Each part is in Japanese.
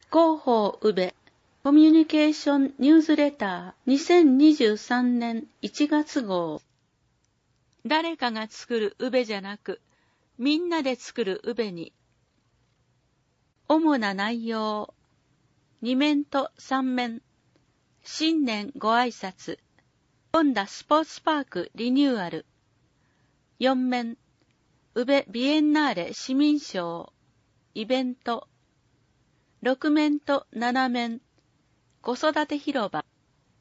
広報宇部コミュニケーションニュースレター2023年1月号。誰かが作る宇部じゃなく、みんなで作る宇部に。主な内容。2面と3面。新年ご挨拶。ホンダスポーツパークリニューアル。4面。宇部ビエンナーレ市民賞。イベント。6面と7面。子育て広場。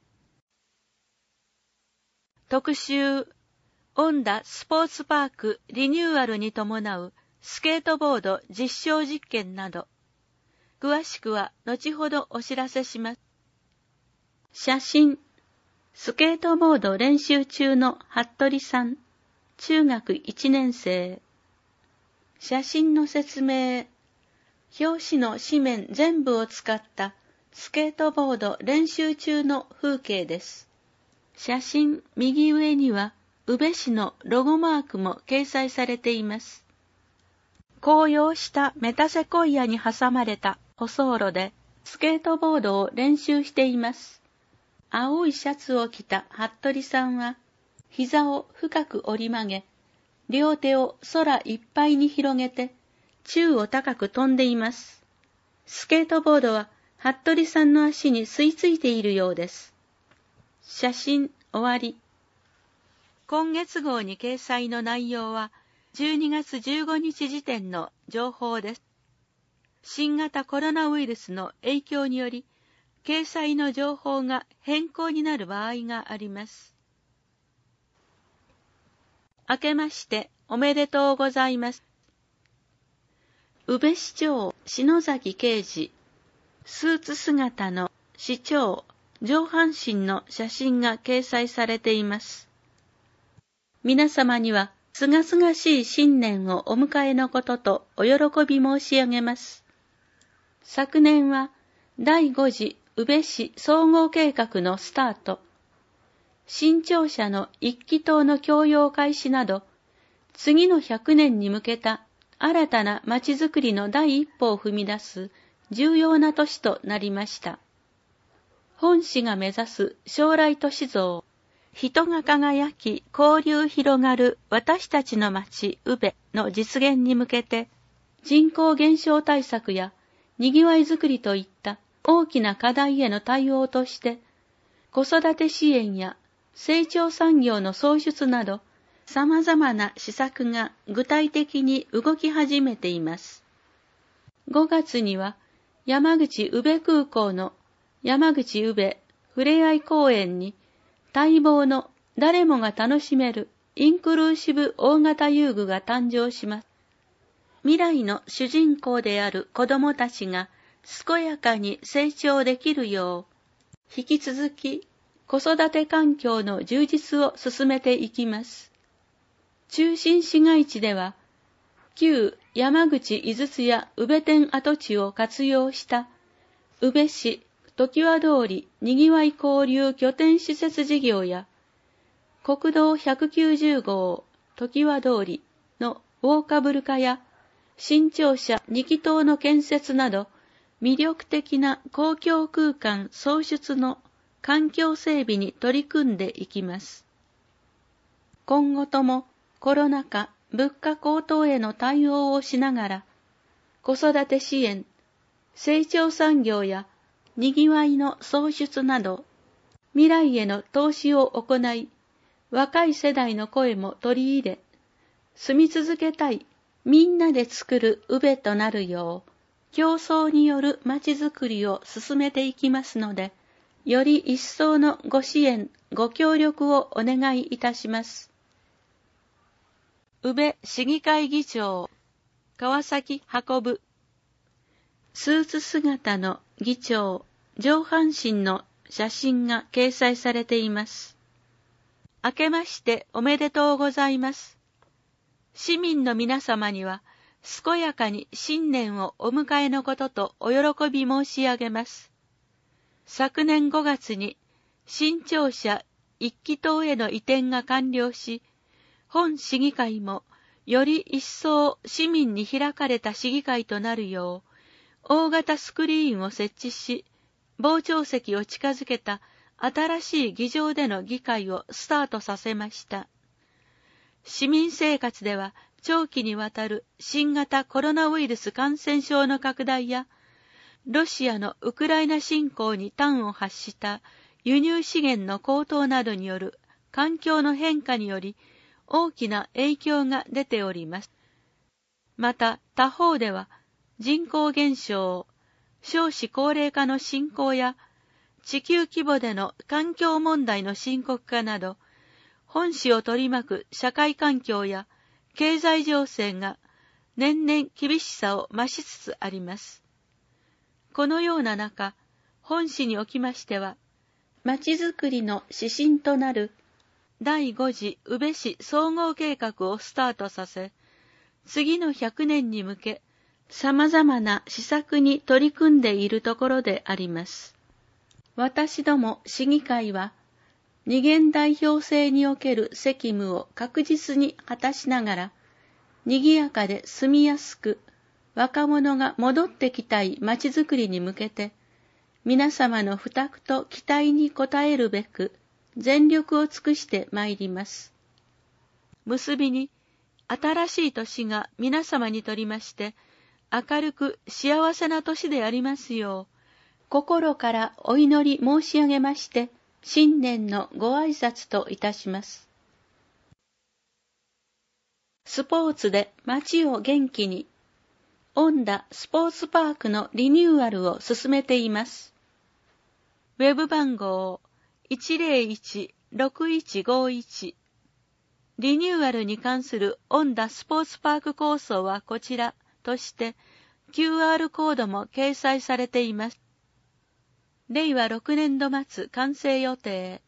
特集。ホンダスポーツパークリニューアルに伴うスケートボード実証実験など。詳しくは後ほどお知らせします。写真。スケートボード練習中の服部さん。中学1年生。写真の説明。表紙の紙面全部を使ったスケートボード練習中の風景です。写真右上には宇部市のロゴマークも掲載されています。紅葉したメタセコイアに挟まれた舗装路でスケートボードを練習しています。青いシャツを着た服部さんは膝を深く折り曲げ、両手を空いっぱいに広げて宙を高く飛んでいます。スケートボードは服部さんの足に吸い付いているようです。写真終わり。今月号に掲載の内容は12月15日時点の情報です。新型コロナウイルスの影響により、掲載の情報が変更になる場合があります。明けましておめでとうございます。宇部市長篠崎啓二、スーツ姿の市長上半身の写真が掲載されています。皆様にはすがすがしい新年をお迎えのこととお喜び申し上げます。昨年は第5次宇部市総合計画のスタート、新庁舎の一気棟の供用開始など、次の100年に向けた新たなまちづくりの第一歩を踏み出す重要な年となりました。本市が目指す将来都市像、人が輝き交流広がる私たちの町宇部の実現に向けて、人口減少対策やにぎわいづくりといった大きな課題への対応として、子育て支援や成長産業の創出など、様々な施策が具体的に動き始めています。5月には山口宇部空港の山口宇部ふれあい公園に待望の誰もが楽しめるインクルーシブ大型遊具が誕生します。未来の主人公である子どもたちが健やかに成長できるよう、引き続き子育て環境の充実を進めていきます。中心市街地では、旧山口井筒や宇部店跡地を活用した宇部市常盤通りにぎわい交流拠点施設事業や、国道190号常盤通りのウォーカブル化や、新庁舎2基棟の建設など、魅力的な公共空間創出の環境整備に取り組んでいきます。今後ともコロナ禍、物価高騰への対応をしながら、子育て支援、成長産業やにぎわいの創出など、未来への投資を行い、若い世代の声も取り入れ、住み続けたいみんなで作る宇部となるよう、競争によるまちづくりを進めていきますので、より一層のご支援、ご協力をお願いいたします。宇部市議会議長、川崎運。スーツ姿の議長、上半身の写真が掲載されています。明けましておめでとうございます。市民の皆様には、健やかに新年をお迎えのこととお喜び申し上げます。昨年5月に新庁舎一気棟への移転が完了し、本市議会もより一層市民に開かれた市議会となるよう、 大型スクリーンを設置し、傍聴席を近づけた新しい議場での議会をスタートさせました。市民生活では長期にわたる新型コロナウイルス感染症の拡大や、ロシアのウクライナ侵攻に端を発した輸入資源の高騰などによる環境の変化により大きな影響が出ております。また他方では人口減少、少子高齢化の進行や地球規模での環境問題の深刻化など、本市を取り巻く社会環境や経済情勢が年々厳しさを増しつつあります。このような中、本市におきましては、まちづくりの指針となる第5次宇部市総合計画をスタートさせ、次の100年に向け、様々な施策に取り組んでいるところであります。私ども市議会は、二元代表制における責務を確実に果たしながら、賑やかで住みやすく、若者が戻ってきたいまちづくりに向けて、皆様の負託と期待に応えるべく、全力を尽くしてまいります。結びに、新しい年が皆様にとりまして、明るく幸せな年でありますよう、心からお祈り申し上げまして、新年のご挨拶といたします。スポーツで街を元気に、恩田スポーツパークのリニューアルを進めています。ウェブ番号 101-6151 リニューアルに関する恩田スポーツパーク構想はこちらとして QR コードも掲載されています。令和6年度末完成予定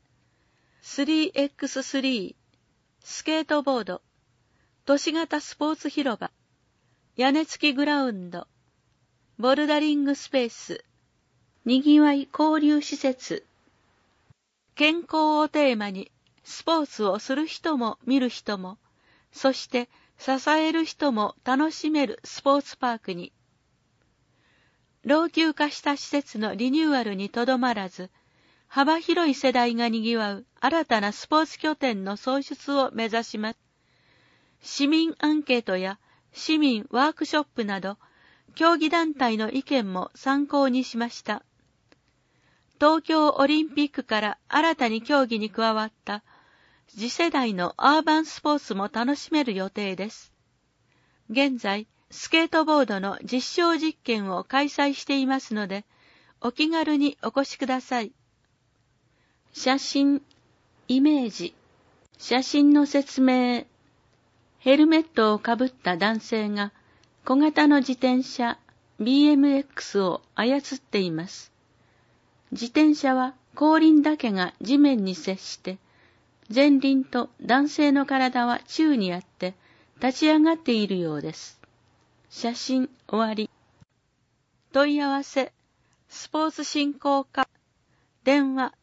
3x3 スケートボード都市型スポーツ広場屋根付きグラウンドボルダリングスペースにぎわい交流施設健康をテーマにスポーツをする人も見る人もそして支える人も楽しめるスポーツパークに老朽化した施設のリニューアルにとどまらず、幅広い世代が賑わう新たなスポーツ拠点の創出を目指します。市民アンケートや市民ワークショップなど、競技団体の意見も参考にしました。東京オリンピックから新たに競技に加わった次世代のアーバンスポーツも楽しめる予定です。現在、スケートボードの実証実験を開催していますので、お気軽にお越しください。写真、イメージ、写真の説明。ヘルメットをかぶった男性が小型の自転車 BMX を操っています。自転車は後輪だけが地面に接して、前輪と男性の体は宙にあって立ち上がっているようです。写真終わり。問い合わせ、スポーツ振興課、電話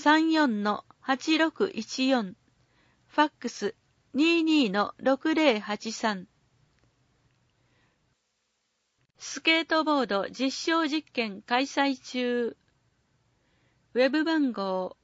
34-8614、ファックス 22-6083。スケートボード実証実験開催中。ウェブ番号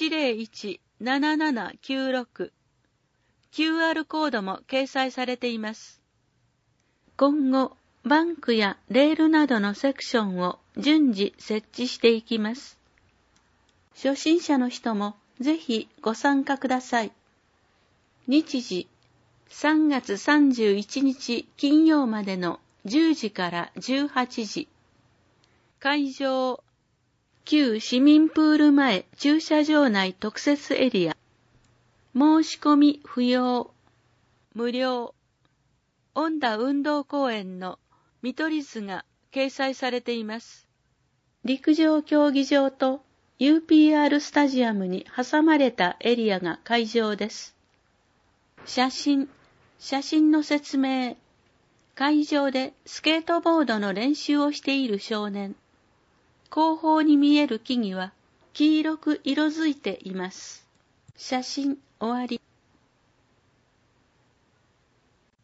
101-7796。QR コードも掲載されています。今後、バンクやレールなどのセクションを順次設置していきます。初心者の人もぜひご参加ください。日時、3月31日金曜までの10時から18時。会場、旧市民プール前駐車場内特設エリア。申し込み不要。無料。恩田運動公園の見取り図が掲載されています。陸上競技場と UPR スタジアムに挟まれたエリアが会場です。写真の説明。会場でスケートボードの練習をしている少年。後方に見える木々は黄色く色づいています。写真終わり。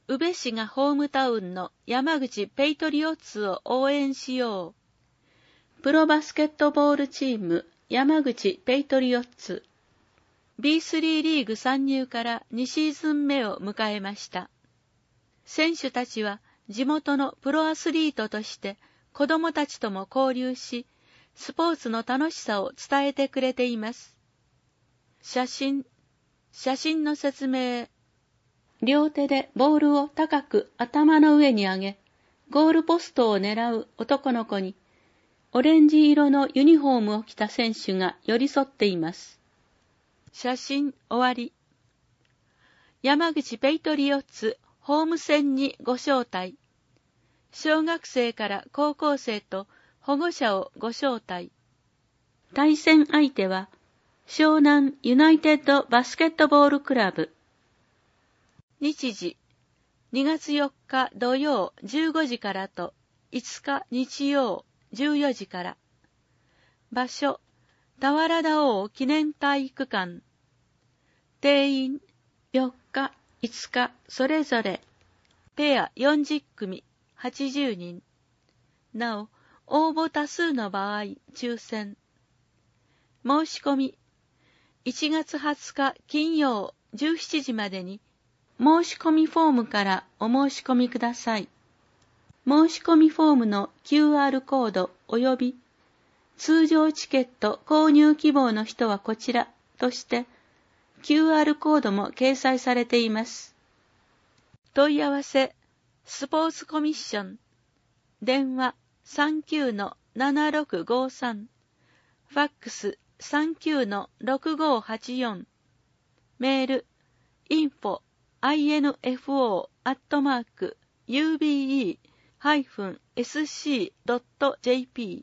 宇部市がホームタウンの山口ペイトリオッツを応援しよう。プロバスケットボールチーム山口ペイトリオッツ。B3 リーグ参入から2シーズン目を迎えました。選手たちは地元のプロアスリートとして子供たちとも交流し、スポーツの楽しさを伝えてくれています。写真の説明。両手でボールを高く頭の上に上げ、ゴールポストを狙う男の子に、オレンジ色のユニフォームを着た選手が寄り添っています。写真終わり。山口ペイトリオッツホーム戦にご招待。小学生から高校生と保護者をご招待。対戦相手は、湘南ユナイテッドバスケットボールクラブ。日時、2月4日土曜15時からと5日日曜14時から。場所、田原田王記念体育館。定員、4日、5日それぞれ。ペア40組、80人。なお、応募多数の場合、抽選。申し込み、1月20日金曜17時までに、申し込みフォームからお申し込みください。申し込みフォームの QR コード及び通常チケット購入希望の人はこちらとして QR コードも掲載されています。問い合わせスポーツコミッション電話 39-7653 ファックス 39-6584 メール info-ube-sc.jp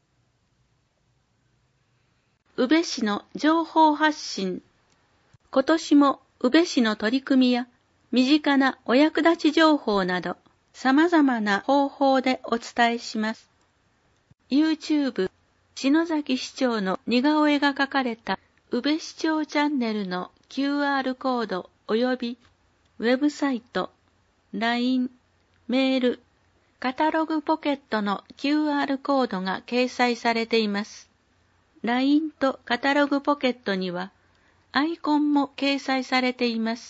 宇部市の情報発信。今年も宇部市の取り組みや身近なお役立ち情報など様々な方法でお伝えします。YouTube 篠崎市長の似顔絵が描かれた宇部市長チャンネルの QR コード及びウェブサイト、LINE、メール、カタログポケットの QR コードが掲載されています。LINE とカタログポケットにはアイコンも掲載されています。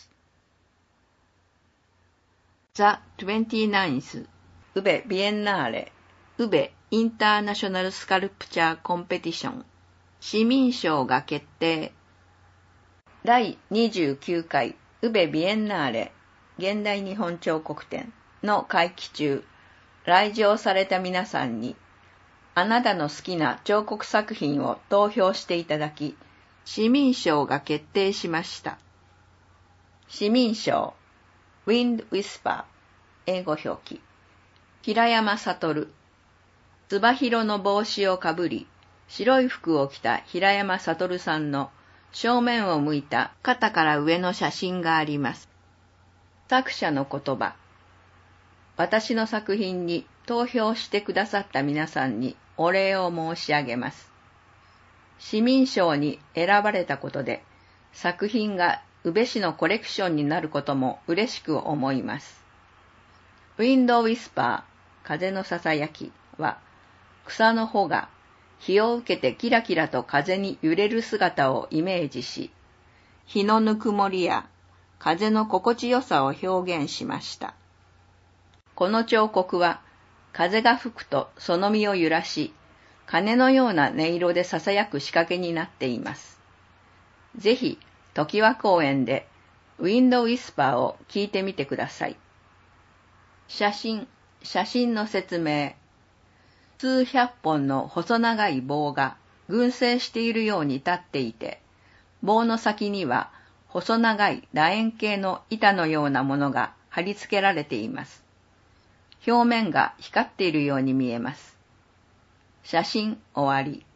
The 29th 宇部ビエンナーレ宇部インターナショナルスカルプチャーコンペティション市民賞が決定。第29回宇部ビエンナーレ現代日本彫刻展の会期中、来場された皆さんにあなたの好きな彫刻作品を投票していただき、市民賞が決定しました。市民賞 Wind Whisper 英語表記平山悟つば広の帽子をかぶり、白い服を着た平山悟さんの正面を向いた肩から上の写真があります。作者の言葉。私の作品に投票してくださった皆さんにお礼を申し上げます。市民賞に選ばれたことで、作品が宇部市のコレクションになることも嬉しく思います。Wind Whisper 風のささやきは、草の穂が日を受けてキラキラと風に揺れる姿をイメージし、日のぬくもりや風の心地よさを表現しました。この彫刻は風が吹くとその実を揺らし、鐘のような音色で囁く仕掛けになっています。ぜひ、常盤公園でウィンドウィスパーを聞いてみてください。写真の説明。数百本の細長い棒が群生しているように立っていて、棒の先には細長い楕円形の板のようなものが貼り付けられています。表面が光っているように見えます。写真終わり。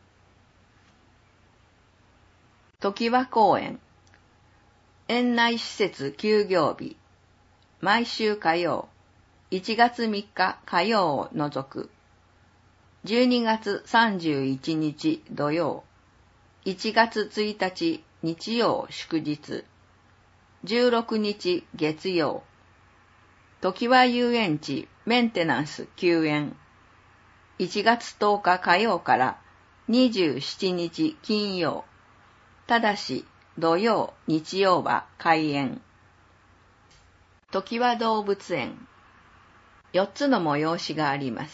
常盤公園。園内施設休業日。毎週火曜、1月3日火曜を除く。12月31日土曜、1月1日日曜祝日、16日月曜。 ときわ遊園地メンテナンス休園。1月10日火曜から27日金曜。ただし土曜、日曜は開園。ときわ動物園。4つの催しがあります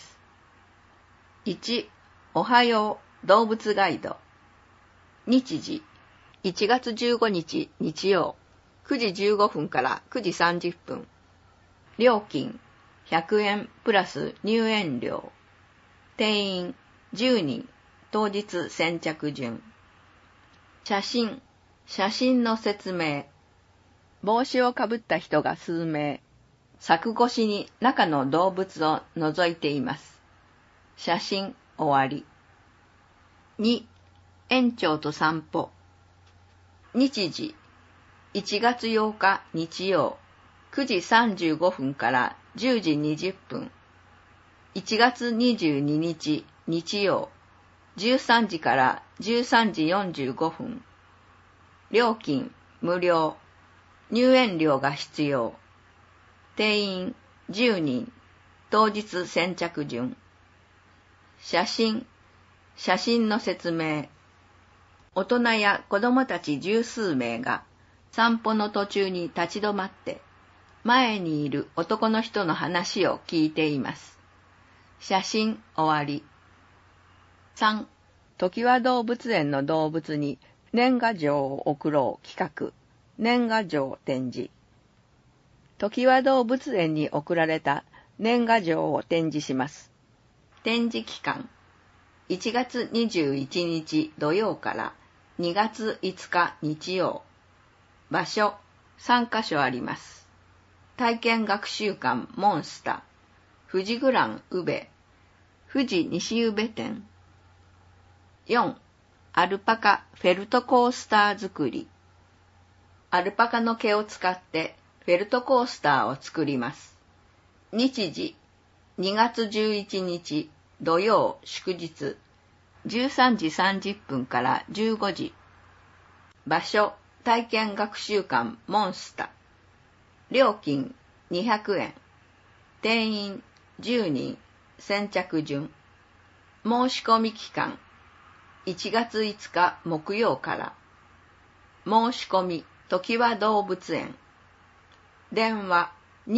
。1、おはよう動物ガイド。日時、1月15日日曜、9時15分から9時30分。料金、100円プラス入園料。定員、10人、当日先着順。写真の説明。帽子をかぶった人が数名。柵越しに中の動物を覗いています。写真終わり。2、園長と散歩。日時、1月8日日曜、9時35分から10時20分。1月22日日曜、13時から13時45分。料金無料。入園料が必要。定員10人。当日先着順。写真の説明。大人や子供たち十数名が散歩の途中に立ち止まって前にいる男の人の話を聞いています。写真終わり。3、ときわ動物園の動物に年賀状を送ろう企画。年賀状展示。ときわ動物園に送られた年賀状を展示します。展示期間、1月21日土曜から2月5日日曜。場所、3カ所あります。体験学習館モンスター、富士グラン宇部、富士西宇部店。4、アルパカフェルトコースター作り。アルパカの毛を使ってフェルトコースターを作ります。日時、2月11日土曜祝日、13時30分から15時。場所、体験学習館モンスター。料金200円。定員10人。先着順。申し込み期間、1月5日木曜から。申し込み、ときわ動物園。電話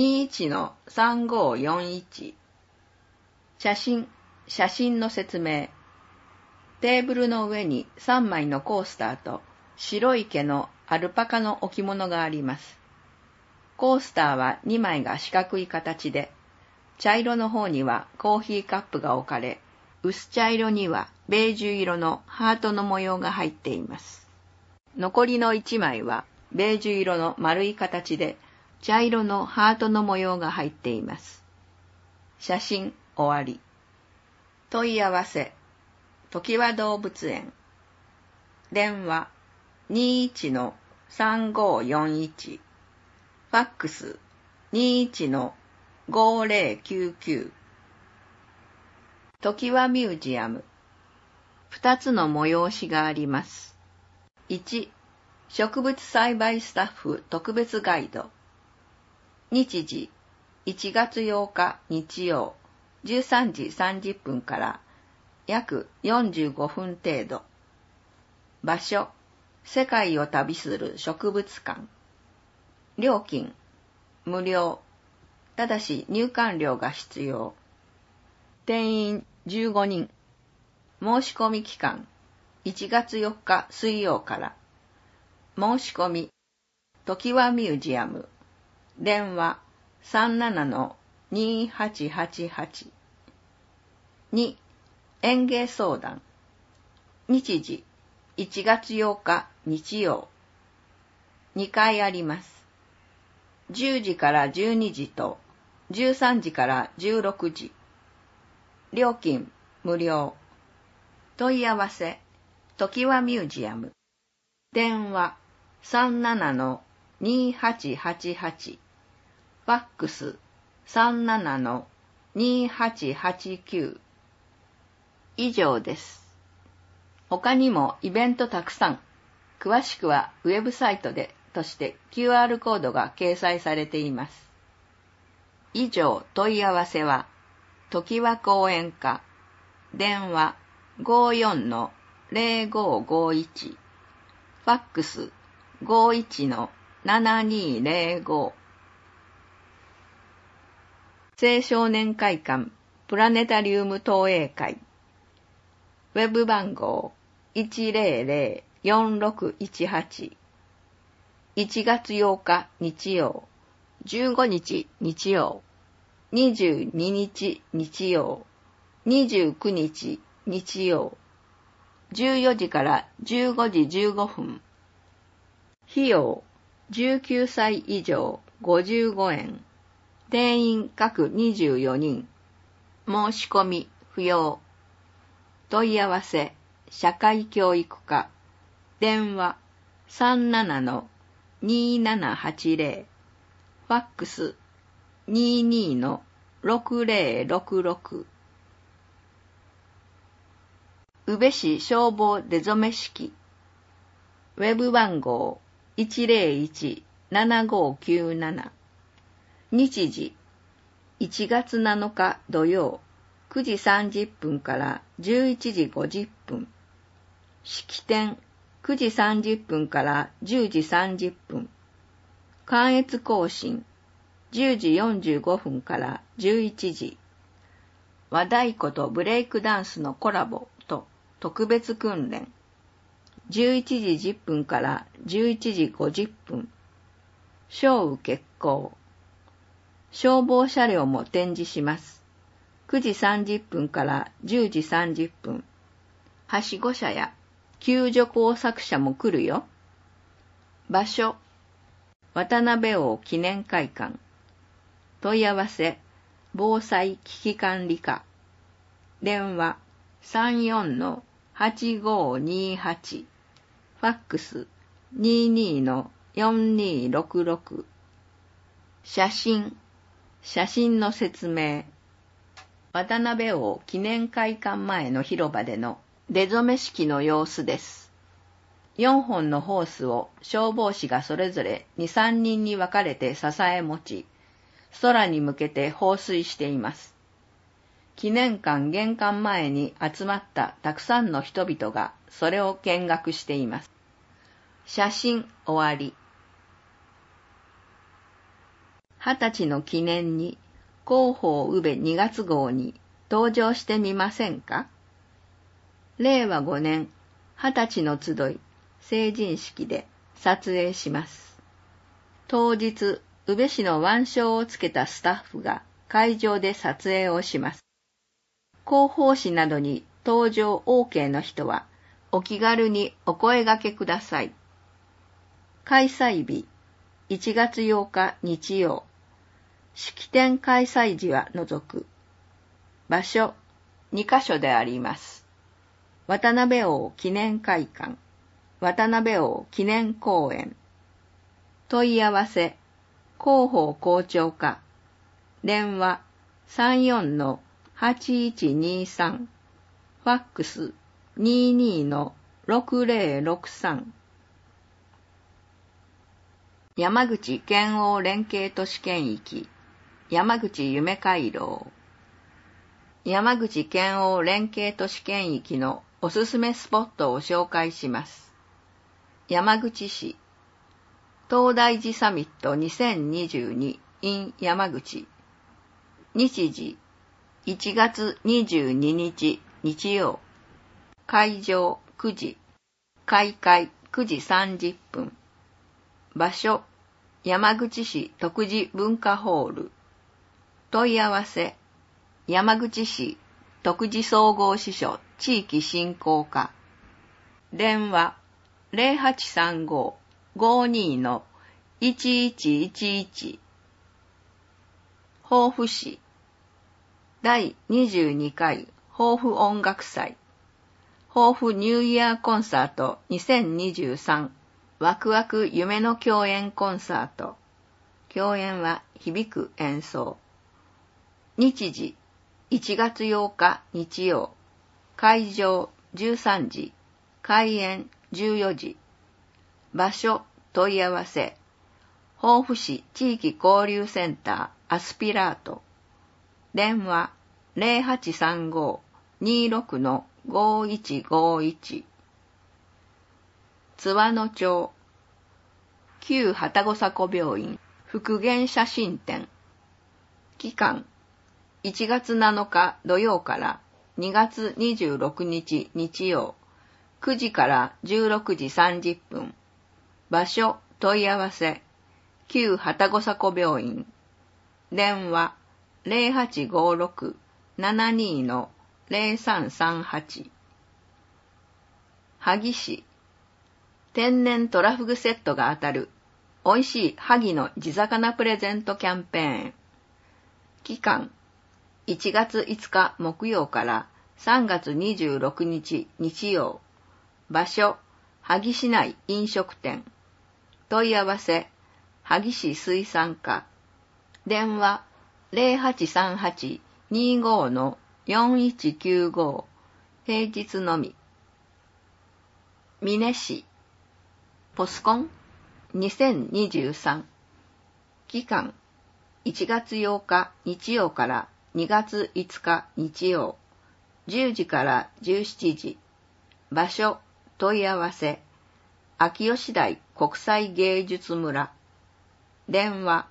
21-3541。写真の説明。テーブルの上に3枚のコースターと白い毛のアルパカの置物があります。コースターは2枚が四角い形で、茶色の方にはコーヒーカップが置かれ、薄茶色にはベージュ色のハートの模様が入っています。残りの1枚はベージュ色の丸い形で、茶色のハートの模様が入っています。写真終わり。問い合わせ、ときわ動物園。電話 21-3541。ファックス 21-5099。ときわミュージアム。2つの催しがあります。1、植物栽培スタッフ特別ガイド。日時、1月8日日曜、13時30分から約45分程度。場所、世界を旅する植物館。料金、無料。ただし入館料が必要。定員15人。申し込み期間、1月4日水曜から。申し込み、ときわミュージアム。電話 37-2888。2、園芸相談。日時、1月8日日曜。2回あります。10時から12時と13時から16時。料金無料。問い合わせ、ときわミュージアム。電話 37-2888。ファックス 37-2889。以上です。他にもイベントたくさん。詳しくはウェブサイトでとして QR コードが掲載されています。 以上問い合わせは、常盤公園課、電話 54-0551、ファックス 51-7205。青少年会館プラネタリウム投影会。ウェブ番号 100-4618。1月8日日曜、15日日曜、22日日曜、29日日曜、14時から15時15分。費用、19歳以上55円。定員各24人。申し込み不要。問い合わせ、社会教育課。電話 37-2780。ファックス 22-6066。宇部市消防出初式。ウェブ番号 101-7597。日時1月7日土曜9時30分から11時50分。式典9時30分から10時30分。観閲行進10時45分から11時。和太鼓とブレイクダンスのコラボと特別訓練。11時10分から11時50分。小雨決行。消防車両も展示します。9時30分から10時30分。はしご車や救助工作車も来るよ。場所、渡辺王記念会館。問い合わせ、防災危機管理課。電話 34-8528。ファックス 22-4266。写真の説明。渡辺王記念会館前の広場での出初め式の様子です。4本のホースを消防士がそれぞれ2、3人に分かれて支え持ち、空に向けて放水しています。記念館玄関前に集まったたくさんの人々がそれを見学しています。写真終わり。20歳の記念に広報宇部2月号に登場してみませんか？令和5年20歳の集い成人式で撮影します。当日、宇部市の腕章をつけたスタッフが会場で撮影をします。広報誌などに登場 OK の人はお気軽にお声掛けください。開催日1月8日日曜。式典開催時は除く。場所2カ所であります。渡辺王記念会館、渡辺王記念公園。問い合わせ、広報校長課。電話 34-8123。ファックス 22-6063。山口県央連携都市圏域。山口夢回廊。山口県央連携都市圏域のおすすめスポットを紹介します。山口市、東大寺サミット2022 in 山口。日時、1月22日日曜。会場9時。開会9時30分。場所、山口市徳地文化ホール。問い合わせ、山口市徳地総合支所地域振興課。電話 0835-52-1111。防府市第22回防府音楽祭防府ニューイヤーコンサート2023ワクワク夢の共演コンサート。共演は響く演奏。日時1月8日日曜。会場13時。開演14時。場所問い合わせ。防府市地域交流センタアスピラート。電話0835-26-5151。津和野町旧旅籠迫病院復元写真展。期間1月7日土曜から2月26日日曜9時から16時30分。場所問い合わせ旧旅籠迫病院。電話0856-72-0338。萩市天然トラフグセットが当たる美味しい萩の地魚プレゼントキャンペーン。期間1月5日木曜から3月26日日曜。場所萩市内飲食店。問い合わせ萩市水産課。電話0838-25-4195。平日のみ。美祢市ポスコン2023。期間1月8日日曜から2月5日日曜10時から17時。場所問い合わせ秋吉台国際芸術村。電話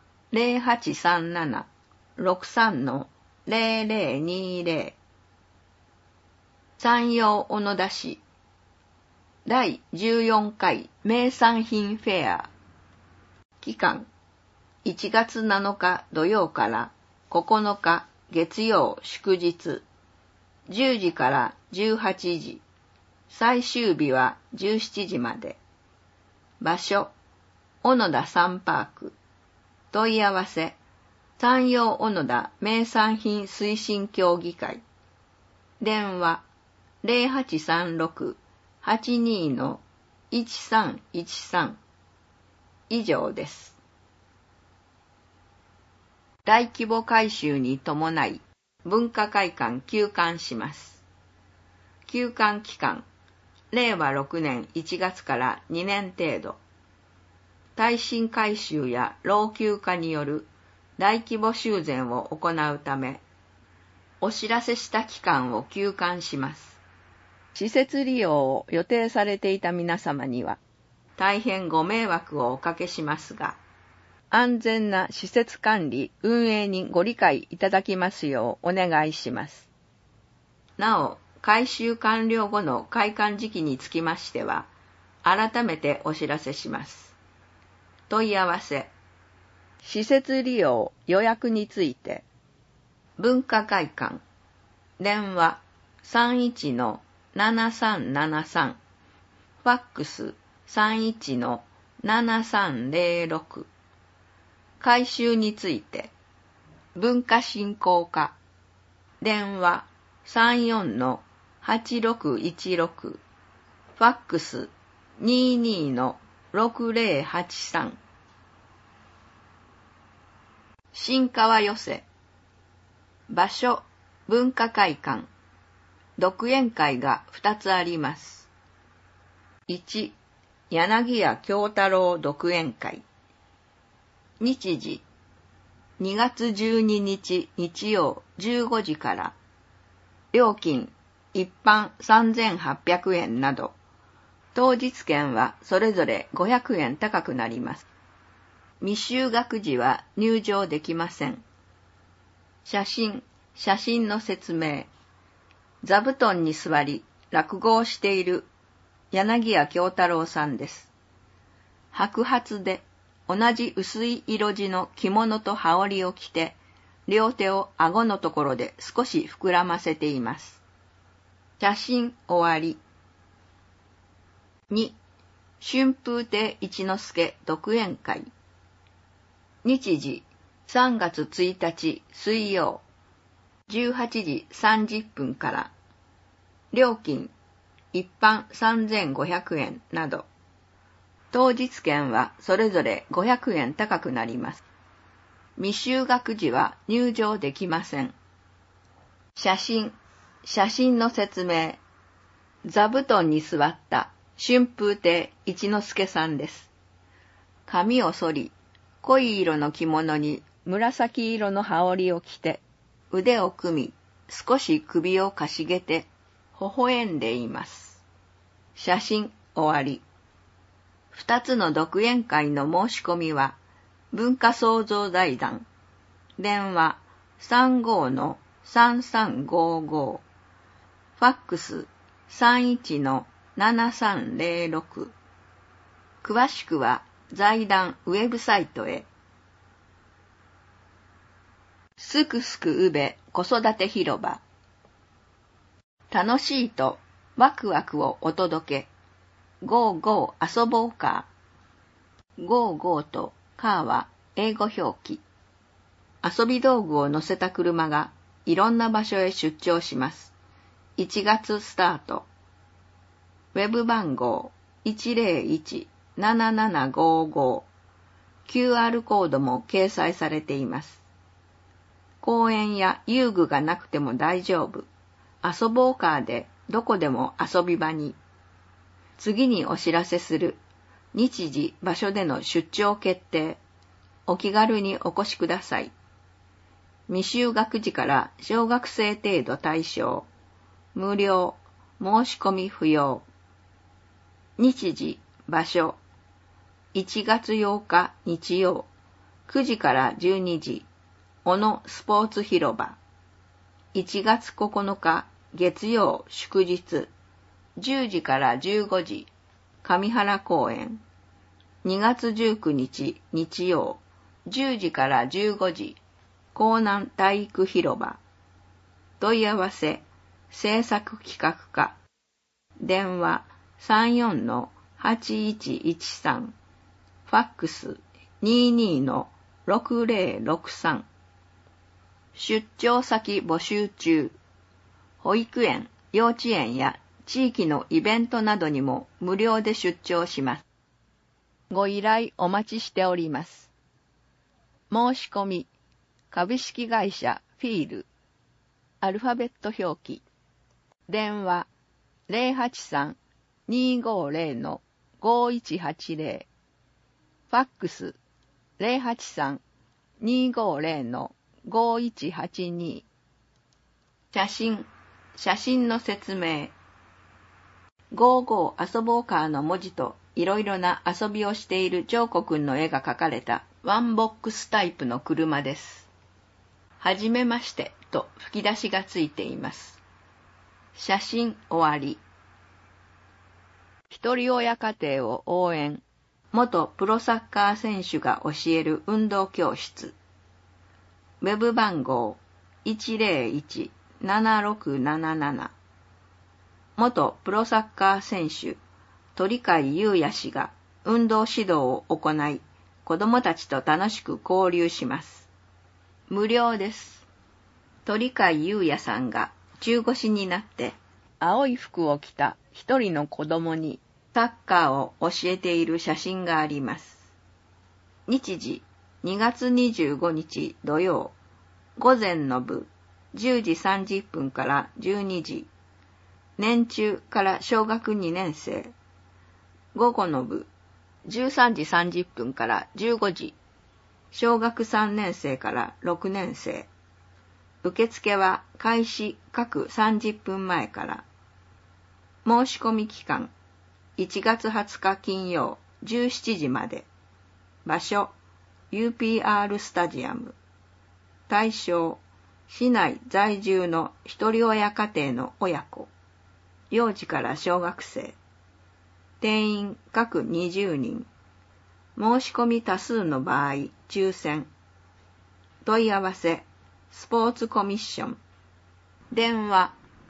0837-63-0020。山陽小野田市第14回名産品フェア。期間1月7日土曜から9日月曜祝日10時から18時。最終日は17時まで。場所小野田サンパーク。問い合わせ山陽小野田名産品推進協議会。電話0836-82-1313。以上です。大規模改修に伴い文化会館休館します。休館期間令和6年1月から2年程度。耐震改修や老朽化による大規模修繕を行うため、お知らせした期間を休館します。施設利用を予定されていた皆様には、大変ご迷惑をおかけしますが、安全な施設管理・運営にご理解いただきますようお願いします。なお、改修完了後の開館時期につきましては、改めてお知らせします。問い合わせ施設利用予約について文化会館電話 31-7373 ファックス 31-7306 改修について文化振興課電話 34-8616 ファックス 22-6083 新川寄せ場所文化会館独演会が2つあります。1、柳家京太郎独演会。日時2月12日日曜15時から。料金一般3800円など、当日券はそれぞれ500円高くなります。未就学時は入場できません。写真の説明。座布団に座り落語をしている柳家京太郎さんです。白髪で同じ薄い色地の着物と羽織を着て、両手を顎のところで少し膨らませています。写真終わり。2、春風亭一之輔独演会。日時3月1日水曜18時30分から。料金一般3500円など、当日券はそれぞれ500円高くなります。未就学時は入場できません。写真の説明。座布団に座った春風亭一之輔さんです。髪を剃り、濃い色の着物に紫色の羽織を着て、腕を組み、少し首をかしげて、微笑んでいます。写真終わり。2つの独演会の申し込みは、文化創造財団、電話 35-3355、ファックス 31-7306。詳しくは財団ウェブサイトへ。すくすくうべ子育て広場。楽しいとワクワクをお届け。ゴーゴー遊ぼうか。ゴーゴーとカーは英語表記。遊び道具を乗せた車がいろんな場所へ出張します。1月スタート。ウェブ番号 101-7755。QR コードも掲載されています。公園や遊具がなくても大丈夫。遊ぼうカーでどこでも遊び場に。次にお知らせする。日時、場所での出張決定。お気軽にお越しください。未就学児から小学生程度対象。無料。申し込み不要。日時、場所。1月8日日曜。9時から12時。小野スポーツ広場。1月9日月曜祝日。10時から15時。上原公園。2月19日日曜。10時から15時。江南体育広場。問い合わせ。制作企画課。電話 34-8113。ファックス 22-6063。出張先募集中。保育園、幼稚園や地域のイベントなどにも無料で出張します。ご依頼お待ちしております。申し込み、株式会社フィール、アルファベット表記。電話 083-250-5180。ファックス 083-250-5182。写真の説明。ゴーゴー遊ぼうカーの文字といろいろな遊びをしているジョーコくんの絵が描かれたワンボックスタイプの車です。はじめましてと吹き出しがついています。写真終わり。一人親家庭を応援。元プロサッカー選手が教える運動教室。ウェブ番号 101-7677。元プロサッカー選手、鳥飼優也氏が運動指導を行い、子どもたちと楽しく交流します。無料です。鳥飼優也さんが中腰になって、青い服を着た一人の子供にサッカーを教えている写真があります。日時、2月25日土曜、午前の部、10時30分から12時。年中から小学2年生。午後の部、13時30分から15時。小学3年生から6年生。受付は開始各30分前から。申し込み期間、1月20日金曜17時まで。場所、UPR スタジアム。対象、市内在住の一人親家庭の親子。幼児から小学生。定員各20人。申し込み多数の場合、抽選。問い合わせ、スポーツコミッション。電話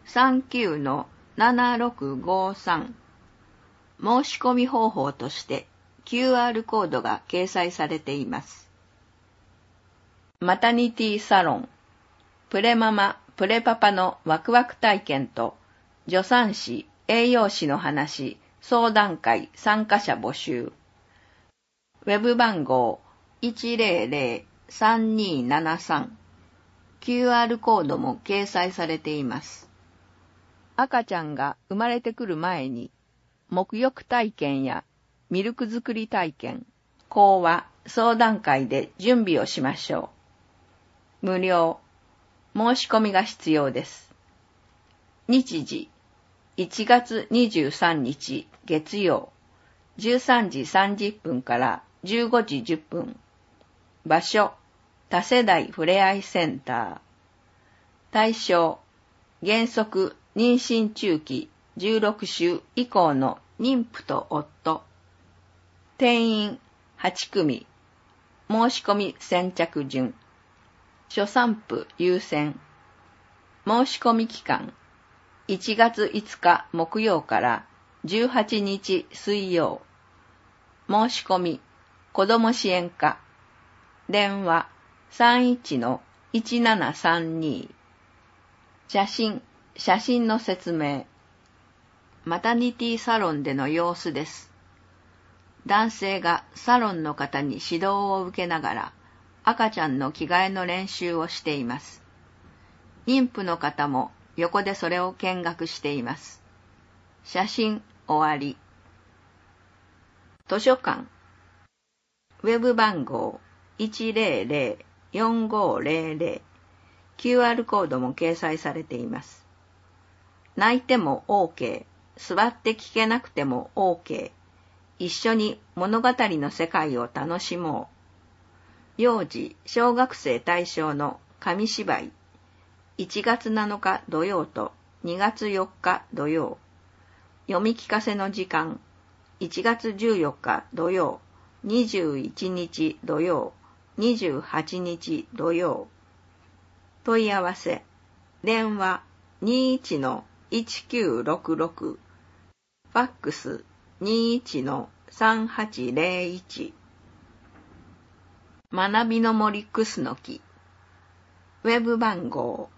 39-7653。申し込み方法として QR コードが掲載されています。マタニティサロン。プレママ、プレパパのワクワク体験と助産師、栄養士の話、相談会参加者募集。ウェブ番号 100-3273。QR コードも掲載されています。赤ちゃんが生まれてくる前に、沐浴体験やミルク作り体験、講話、相談会で準備をしましょう。 無料。申し込みが必要です。日時、1月23日月曜、13時30分から15時10分。場所、多世代ふれあいセンター。対象、原則妊娠中期16週以降の妊婦と夫。定員8組。申し込み先着順。初産婦優先。申し込み期間、1月5日木曜から18日水曜。申し込み、子ども支援課。電話、31-1732。写真の説明。マタニティサロンでの様子です。男性がサロンの方に指導を受けながら赤ちゃんの着替えの練習をしています。妊婦の方も横でそれを見学しています。写真終わり。図書館。ウェブ番号 100-4500。QR コードも掲載されています。泣いても OK。座って聞けなくても OK。一緒に物語の世界を楽しもう。幼児・小学生対象の紙芝居。1月7日土曜と2月4日土曜。読み聞かせの時間。1月14日土曜、21日土曜、28日土曜。問い合わせ。電話 21-1966。ファックス 21-3801。学びの森クスノキ。ウェブ番号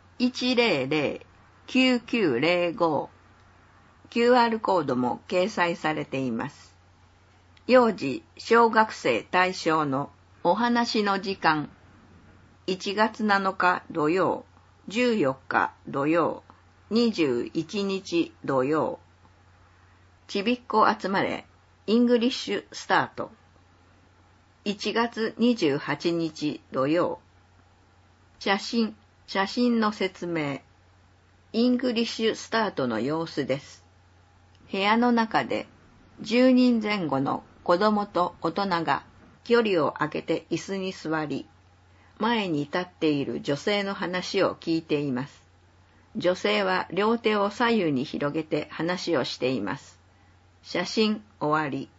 100-9905。QR コードも掲載されています。幼児・小学生対象のお話の時間。1月7日土曜、14日土曜、21日土曜。ちびっこ集まれ、イングリッシュスタート。1月28日土曜。写真の説明。イングリッシュスタートの様子です。部屋の中で10人前後の子供と大人が距離を空けて椅子に座り、前に立っている女性の話を聞いています。女性は両手を左右に広げて話をしています。写真終わり。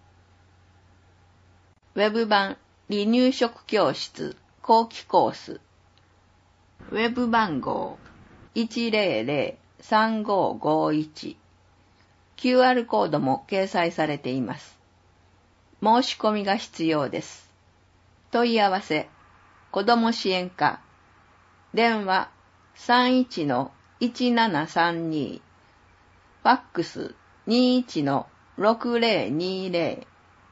ウェブ版離乳食教室後期コース。ウェブ番号 100-3551。QR コードも掲載されています。申し込みが必要です。問い合わせ、子ども支援課。電話 31-1732。ファックス 21-6020。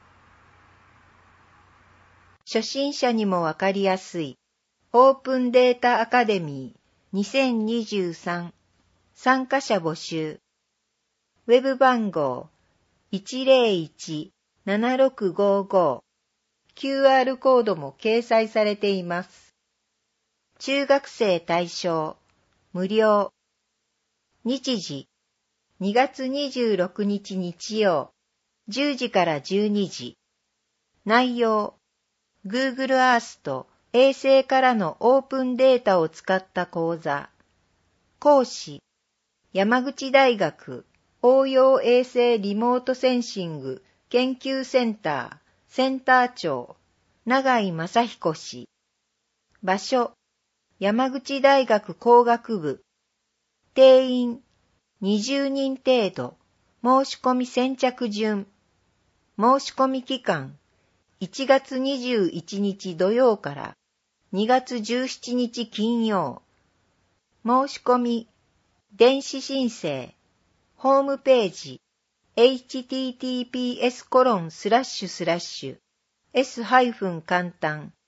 初心者にもわかりやすいオープンデータアカデミー2023参加者募集。ウェブ番号 101-7655。QR コードも掲載されています。中学生対象、無料。日時、2月26日日曜、10時から12時。内容、Google Earth と衛星からのオープンデータを使った講座。講師、山口大学応用衛星リモートセンシング研究センターセンター長、永井正彦氏。場所、山口大学工学部。定員、20人程度。申し込み先着順。申し込み期間、1月21日土曜から2月17日金曜。申し込み、電子申請。ホームページ https://s-kantan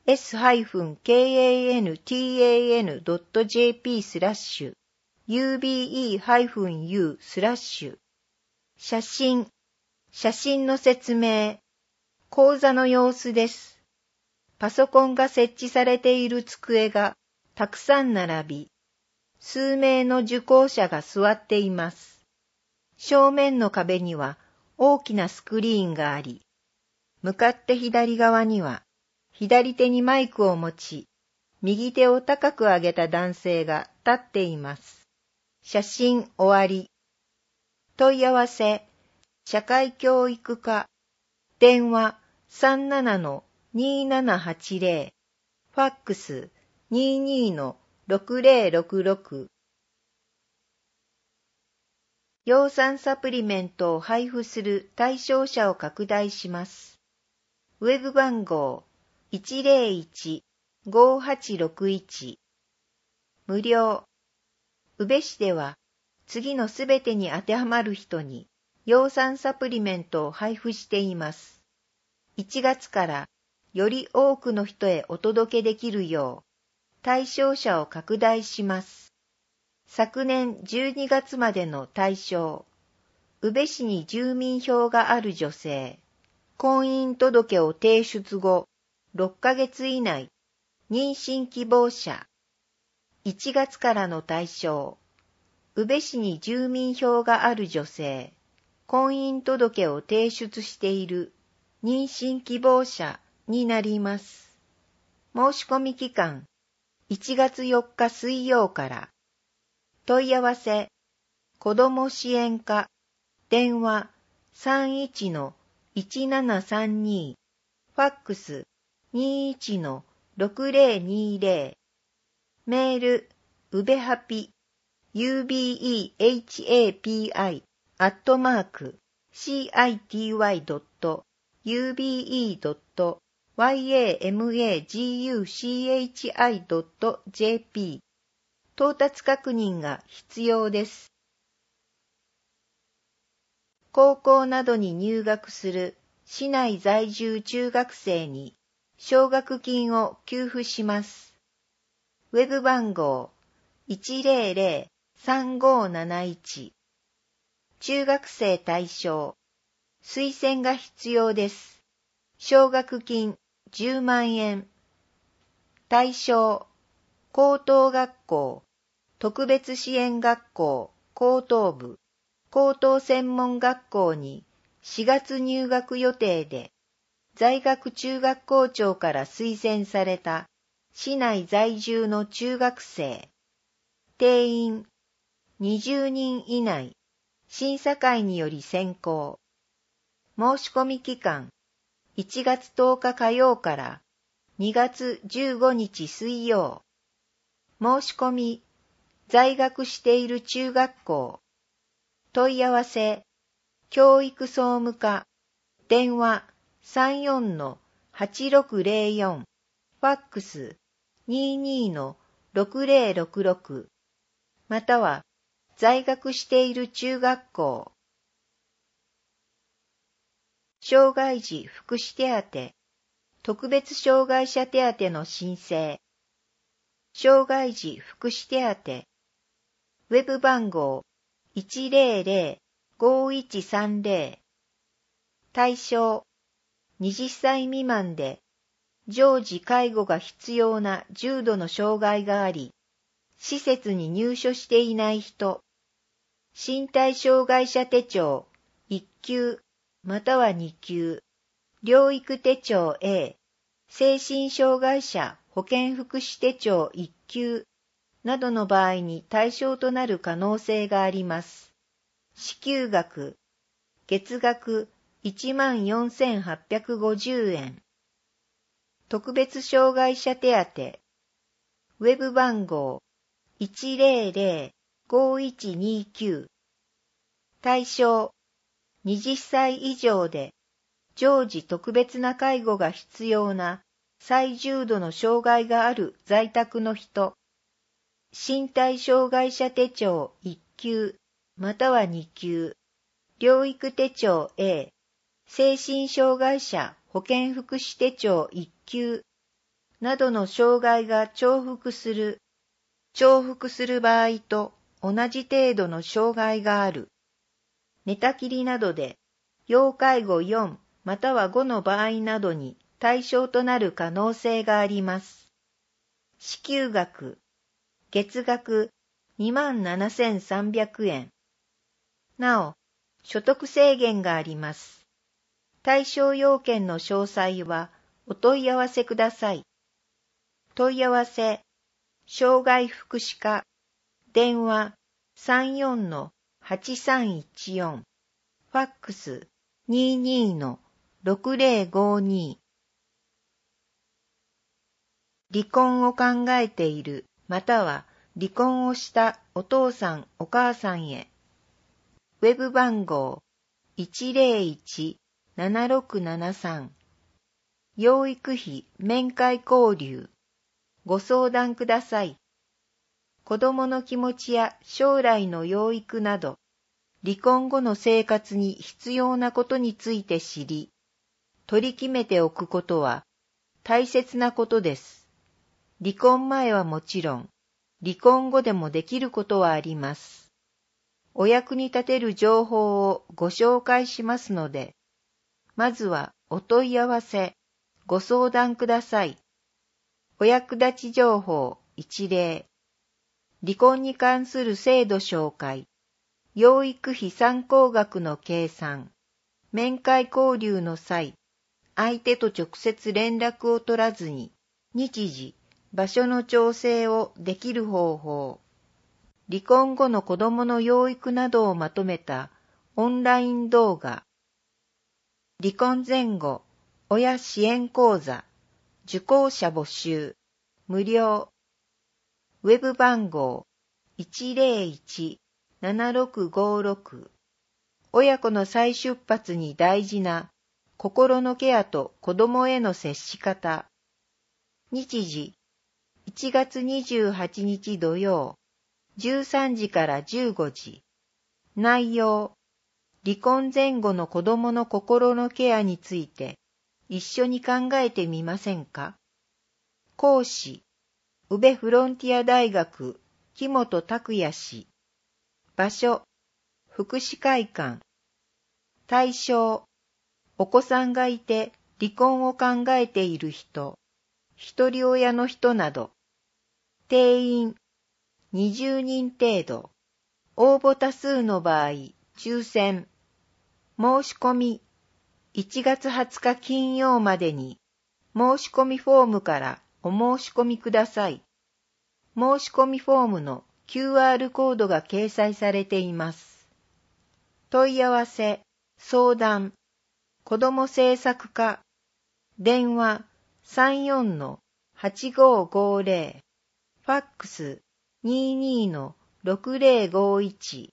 s-kantan.jp/ube-u/ 写真の説明。講座の様子です。パソコンが設置されている机がたくさん並び、数名の受講者が座っています。正面の壁には大きなスクリーンがあり、向かって左側には左手にマイクを持ち、右手を高く上げた男性が立っています。写真終わり。問い合わせ、社会教育課、電話 37-2780、ファックス 22-6066。葉酸サプリメントを配布する対象者を拡大します。ウェブ番号 101-5861。無料。宇部市では次のすべてに当てはまる人に葉酸サプリメントを配布しています。1月からより多くの人へお届けできるよう対象者を拡大します。昨年12月までの対象、宇部市に住民票がある女性、婚姻届を提出後6ヶ月以内、妊娠希望者。1月からの対象、宇部市に住民票がある女性、婚姻届を提出している妊娠希望者になります。申し込み期間、1月4日水曜から。問い合わせ、子ども支援課、電話 31-1732、ファックス 21-6020、メール、うべはぴ、ubehapi@city.yamaguchi.jp 到達確認が必要です。高校などに入学する市内在住中学生に奨学金を給付します。ウェブ番号 100-3571。中学生対象。推薦が必要です。奨学金10万円。対象。高等学校、特別支援学校高等部、高等専門学校に4月入学予定で、在学中学校長から推薦された市内在住の中学生、定員20人以内、審査会により選考。申し込み期間、1月10日火曜から2月15日水曜。申し込み、在学している中学校。問い合わせ、教育総務課、電話 34-8604、ファックス 22-6066、または在学している中学校。障害児福祉手当、特別障害者手当の申請。障害児福祉手当、ウェブ番号 100-5130。対象、20歳未満で常時介護が必要な重度の障害があり、施設に入所していない人。身体障害者手帳1級または2級、療育手帳 A、精神障害者保健福祉手帳1級などの場合に対象となる可能性があります。支給額、月額14,850円。特別障害者手当、ウェブ番号 100-5129。対象、20歳以上で常時特別な介護が必要な最重度の障害がある在宅の人。身体障害者手帳1級または2級、療育手帳 A、精神障害者保健福祉手帳1級などの障害が重複する場合と同じ程度の障害がある。寝たきりなどで要介護4または5の場合などに対象となる可能性があります。支給額、 月額27,300円。なお、所得制限があります。対象要件の詳細はお問い合わせください。問い合わせ、障害福祉課、電話34-8314、ファックス22-6052。離婚を考えている、または離婚をしたお父さんお母さんへ。ウェブ番号101-7673。養育費面会交流。ご相談ください。子供の気持ちや将来の養育など、離婚後の生活に必要なことについて知り、取り決めておくことは大切なことです。離婚前はもちろん、離婚後でもできることはあります。お役に立てる情報をご紹介しますので、まずはお問い合わせ、ご相談ください。お役立ち情報一例。離婚に関する制度紹介。養育費参考額の計算。面会交流の際、相手と直接連絡を取らずに、日時、場所の調整をできる方法。離婚後の子供の養育などをまとめたオンライン動画。離婚前後、親支援講座。受講者募集。無料。ウェブ番号101-7656。親子の再出発に大事な心のケアと子供への接し方。日時1月28日土曜13時から15時。内容、離婚前後の子供の心のケアについて一緒に考えてみませんか？講師、宇部フロンティア大学木本拓也氏。場所、福祉会館。対象、お子さんがいて離婚を考えている人、一人親の人など。定員、20人程度。応募多数の場合、抽選。申し込み、1月20日金曜までに、申し込みフォームからお申し込みください。申し込みフォームの QR コードが掲載されています。問い合わせ、相談、子ども政策課、電話34-8550、ファックス22-6051。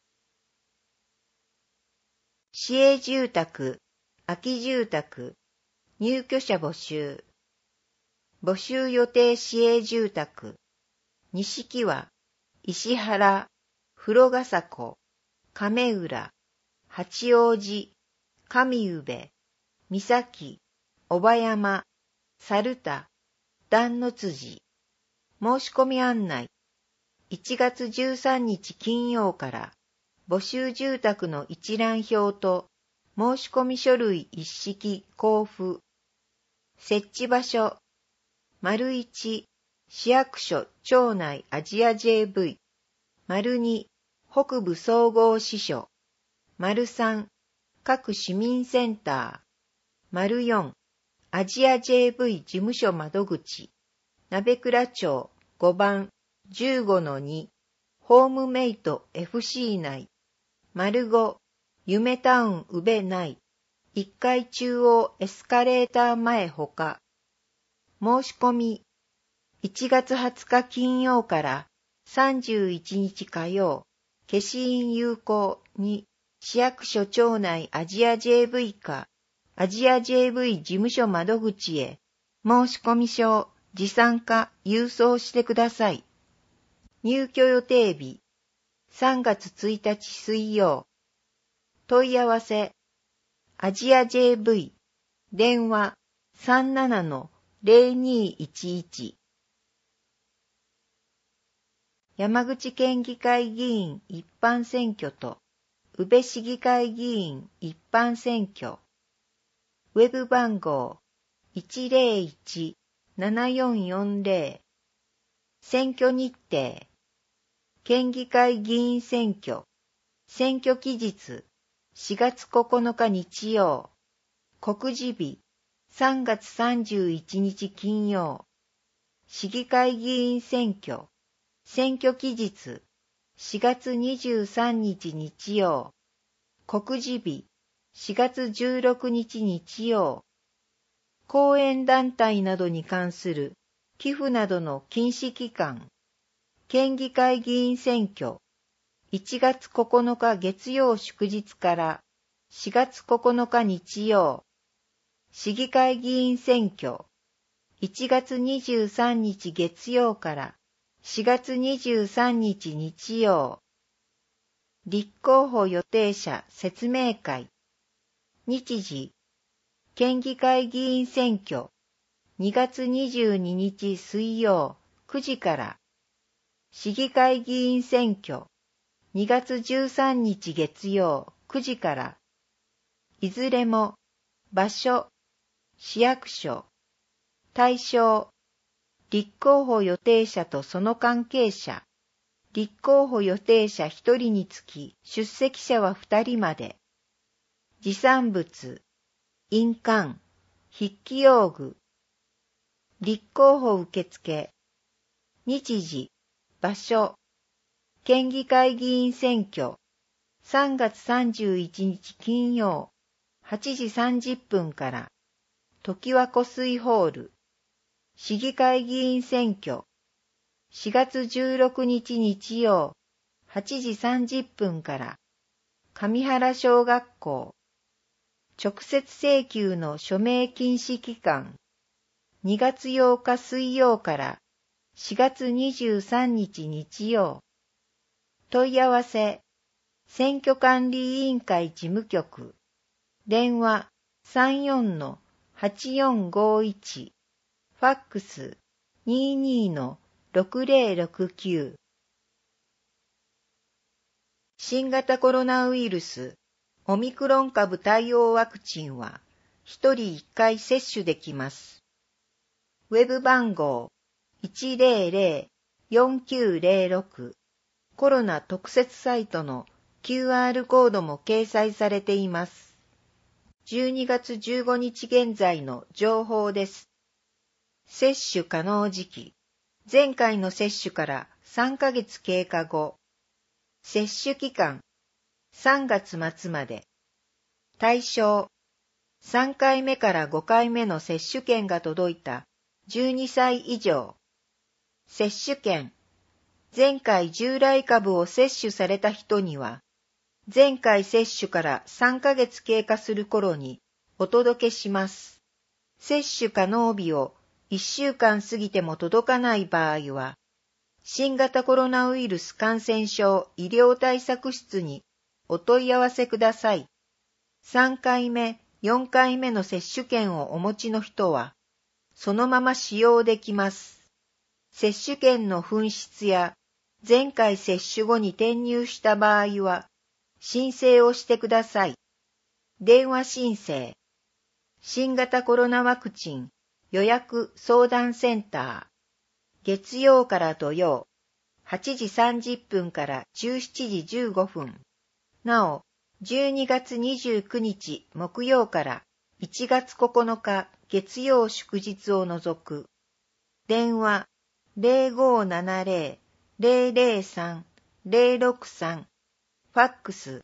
市営住宅、空き住宅、入居者募集。募集予定市営住宅、錦和、石原、風呂ヶ迫、亀浦、八王子、上宇部、三崎、小葉山、猿田、段の辻。申し込み案内。1月13日金曜から募集住宅の一覧表と申し込み書類一式交付。設置場所。1、市役所町内アジア JV。2、北部総合支所。3、各市民センター。4、アジア JV 事務所窓口。鍋倉町5番 15-2。ホームメイト FC 内。5、夢タウン宇部内。1階中央エスカレーター前ほか。申し込み。1月20日金曜から31日火曜。消印有効2。市役所町内アジア JV か、アジア JV 事務所窓口へ、申し込み書、持参か郵送してください。入居予定日、3月1日水曜。問い合わせ、アジア JV、電話 37-0211。山口県議会議員一般選挙と、宇部市議会議員一般選挙。ウェブ番号101-7440。 選挙日程。県議会議員選挙。選挙期日。4月9日日曜。告示日。3月31日金曜。市議会議員選挙。選挙期日。4月23日日曜。告示日。4月16日日曜。後援団体などに関する寄付などの禁止期間。県議会議員選挙。1月9日月曜祝日から4月9日日曜。市議会議員選挙。1月23日月曜から4月23日日曜。立候補予定者説明会。日時。県議会議員選挙。2月22日水曜9時から。市議会議員選挙。2月13日月曜9時から。いずれも、場所、市役所、対象、立候補予定者とその関係者、立候補予定者1人につき出席者は2人まで。持参物、印鑑、筆記用具。立候補受付。日時、場所。県議会議員選挙。3月31日金曜。8時30分から。常盤湖水ホール。市議会議員選挙。4月16日日曜。8時30分から。上原小学校。直接請求の署名禁止期間。2月8日水曜から4月23日日曜。問い合わせ。選挙管理委員会事務局。電話 34-8451。ファックス 22-6069。新型コロナウイルスオミクロン株対応ワクチンは1人1回接種できます。ウェブ番号 100-4906 コロナ特設サイトの QR コードも掲載されています。12月15日現在の情報です。接種可能時期。前回の接種から3ヶ月経過後。接種期間。3月末まで。対象。3回目から5回目の接種券が届いた12歳以上。接種券。前回従来株を接種された人には、前回接種から3ヶ月経過する頃にお届けします。接種可能日を1週間過ぎても届かない場合は、新型コロナウイルス感染症医療対策室にお問い合わせください。3回目、4回目の接種券をお持ちの人は、そのまま使用できます。接種券の紛失や前回接種後に転入した場合は、申請をしてください。電話申請。新型コロナワクチン予約相談センター。月曜から土曜、8時30分から17時15分。なお、12月29日木曜から1月9日月曜祝日を除く。電話 0570-003-063。ファックス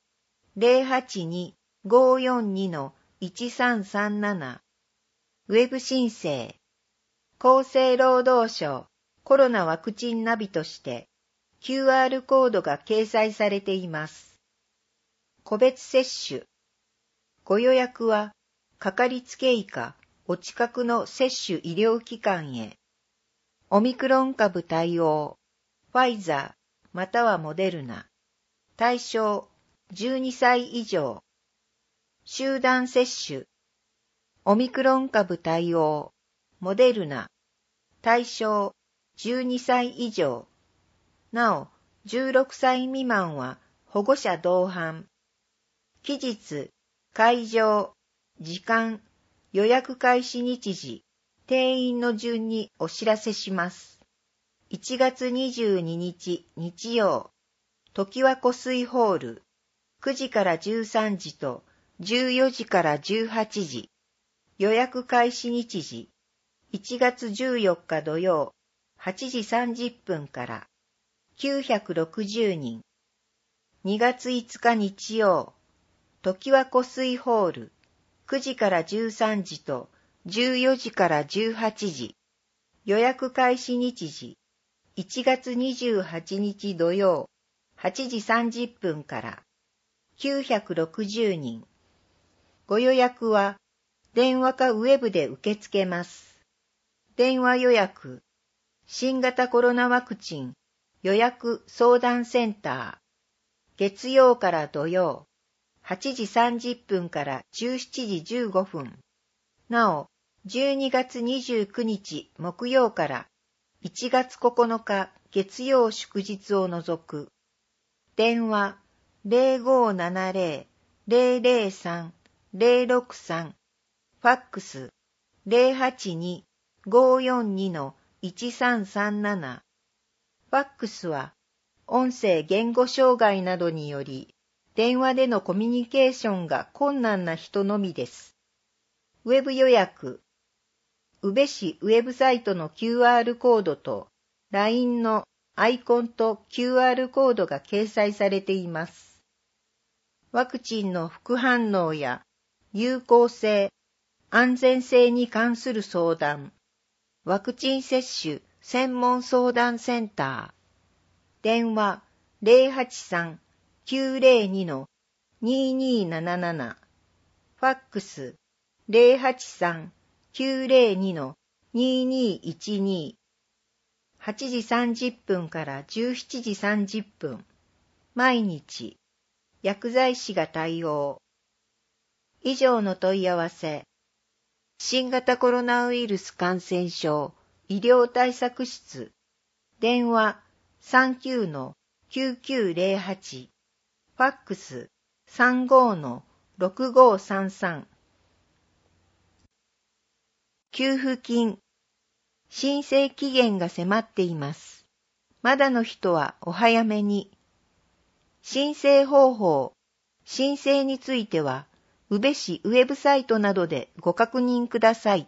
082-542-1337。ウェブ申請。厚生労働省コロナワクチンナビとして QR コードが掲載されています。個別接種。ご予約は、かかりつけ医かお近くの接種医療機関へ。オミクロン株対応。ファイザーまたはモデルナ。対象12歳以上。集団接種。オミクロン株対応。モデルナ。対象12歳以上。なお、16歳未満は保護者同伴。期日、会場、時間、予約開始日時、定員の順にお知らせします。 1月22日日曜、常盤湖水ホール、9時から13時と14時から18時。予約開始日時、1月14日土曜、8時30分から960人。2月5日日曜、常盤湖水ホール、9時から13時と14時から18時。予約開始日時、1月28日土曜、8時30分から960人。ご予約は電話かウェブで受け付けます。電話予約、新型コロナワクチン予約相談センター、月曜から土曜、8時30分から17時15分。なお、12月29日木曜から1月9日月曜祝日を除く。電話0570-003-063、ファックス 082-542-1337。ファックスは音声言語障害などにより電話でのコミュニケーションが困難な人のみです。ウェブ予約、宇部市ウェブサイトの QR コードと LINE のアイコンと QR コードが掲載されています。ワクチンの副反応や有効性、安全性に関する相談、ワクチン接種専門相談センター、電話083-902-2277、ファックス083-902-2212、8時30分から17時30分、毎日、薬剤師が対応。以上の問い合わせ、新型コロナウイルス感染症医療対策室、電話 39-9908、ファックス 35-6533。給付金、申請期限が迫っています。まだの人はお早めに。申請方法、申請については、宇部市ウェブサイトなどでご確認ください。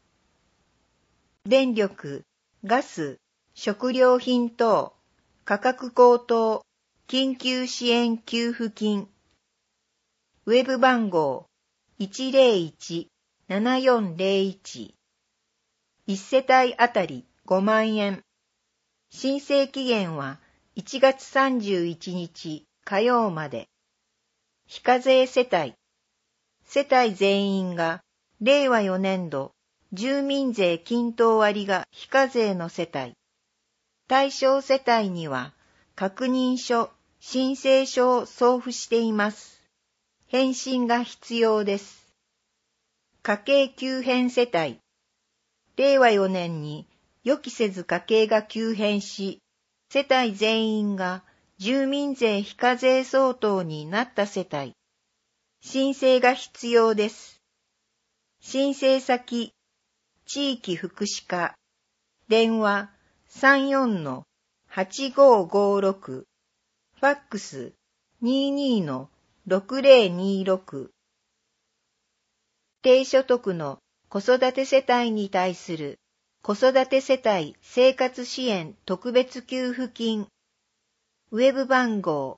電力、ガス、食料品等、価格高騰、緊急支援給付金。ウェブ番号、101-7401。1世帯あたり5万円。申請期限は1月31日火曜まで。非課税世帯。世帯全員が令和4年度住民税均等割が非課税の世帯。対象世帯には確認書、申請書を送付しています。返信が必要です。家計急変世帯。令和4年に予期せず家計が急変し、世帯全員が住民税非課税相当になった世帯。申請が必要です。申請先、地域福祉課、電話 34-8556、ファックス 22-6026。低所得の子育て世帯に対する子育て世帯生活支援特別給付金。ウェブ番号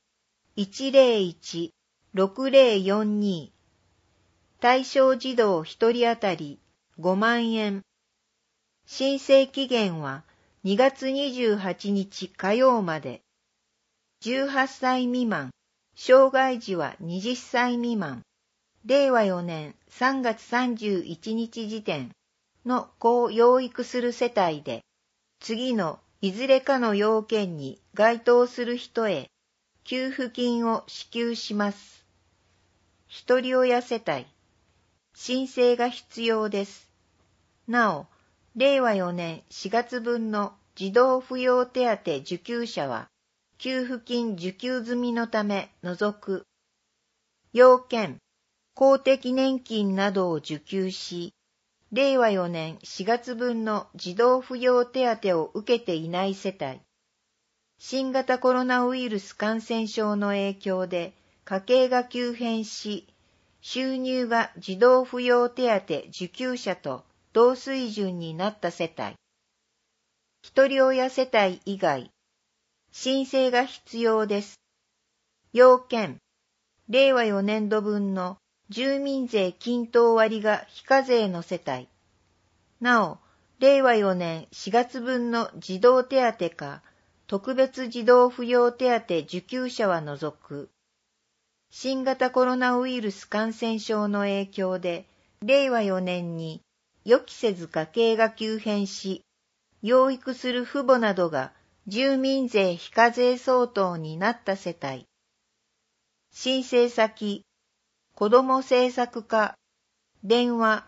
101-6042。対象児童1人当たり5万円。申請期限は2月28日火曜まで。18歳未満、障害児は20歳未満。令和4年3月31日時点の子を養育する世帯で、次のいずれかの要件に該当する人へ給付金を支給します。一人親世帯、申請が必要です。なお、令和4年4月分の児童扶養手当受給者は、給付金受給済みのため除く。要件、公的年金などを受給し、 令和4年4月分の児童扶養手当を受けていない世帯、新型コロナウイルス感染症の影響で家計が急変し、収入が児童扶養手当受給者と同水準になった世帯、一人親世帯以外、申請が必要です。要件、令和4年度分の住民税均等割が非課税の世帯。なお、令和4年4月分の児童手当か特別児童扶養手当受給者は除く。新型コロナウイルス感染症の影響で、令和4年に予期せず家計が急変し、養育する父母などが住民税非課税相当になった世帯。申請先、子ども政策課、電話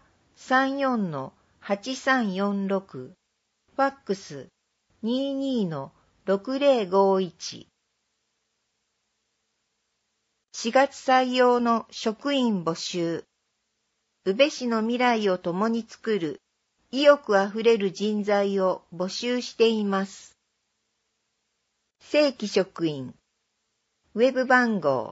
34-8346、ファックス 22-6051。4月採用の職員募集。宇部市の未来を共に作る意欲あふれる人材を募集しています。正規職員。ウェブ番号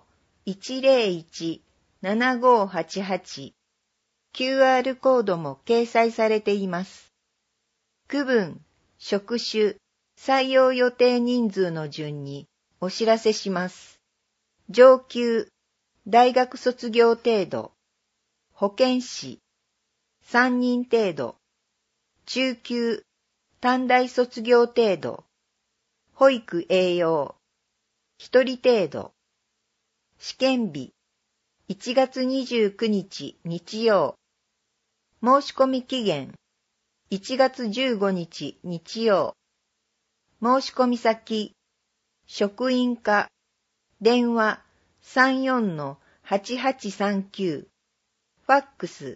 101-7588。QR コードも掲載されています。区分、職種、採用予定人数の順にお知らせします。上級、大学卒業程度。保健師、3人程度。中級、短大卒業程度。保育栄養、1人程度。試験日、1月29日日曜。申し込み期限、1月15日日曜。申し込み先、職員課、電話 34-8839。ファックス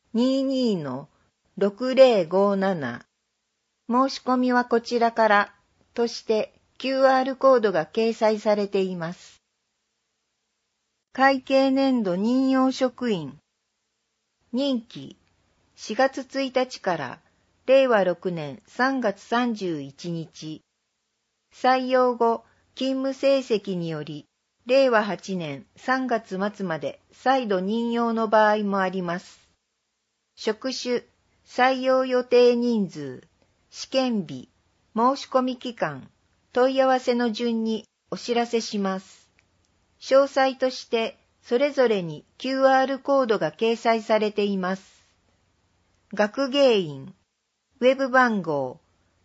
22-6057。申し込みはこちらからとして QR コードが掲載されています。会計年度任用職員。任期4月1日から令和6年3月31日。採用後、勤務成績により令和8年3月末まで再度任用の場合もあります。職種、採用予定人数、試験日、申し込み期間、問い合わせの順にお知らせします。詳細としてそれぞれに QR コードが掲載されています。学芸員、ウェブ番号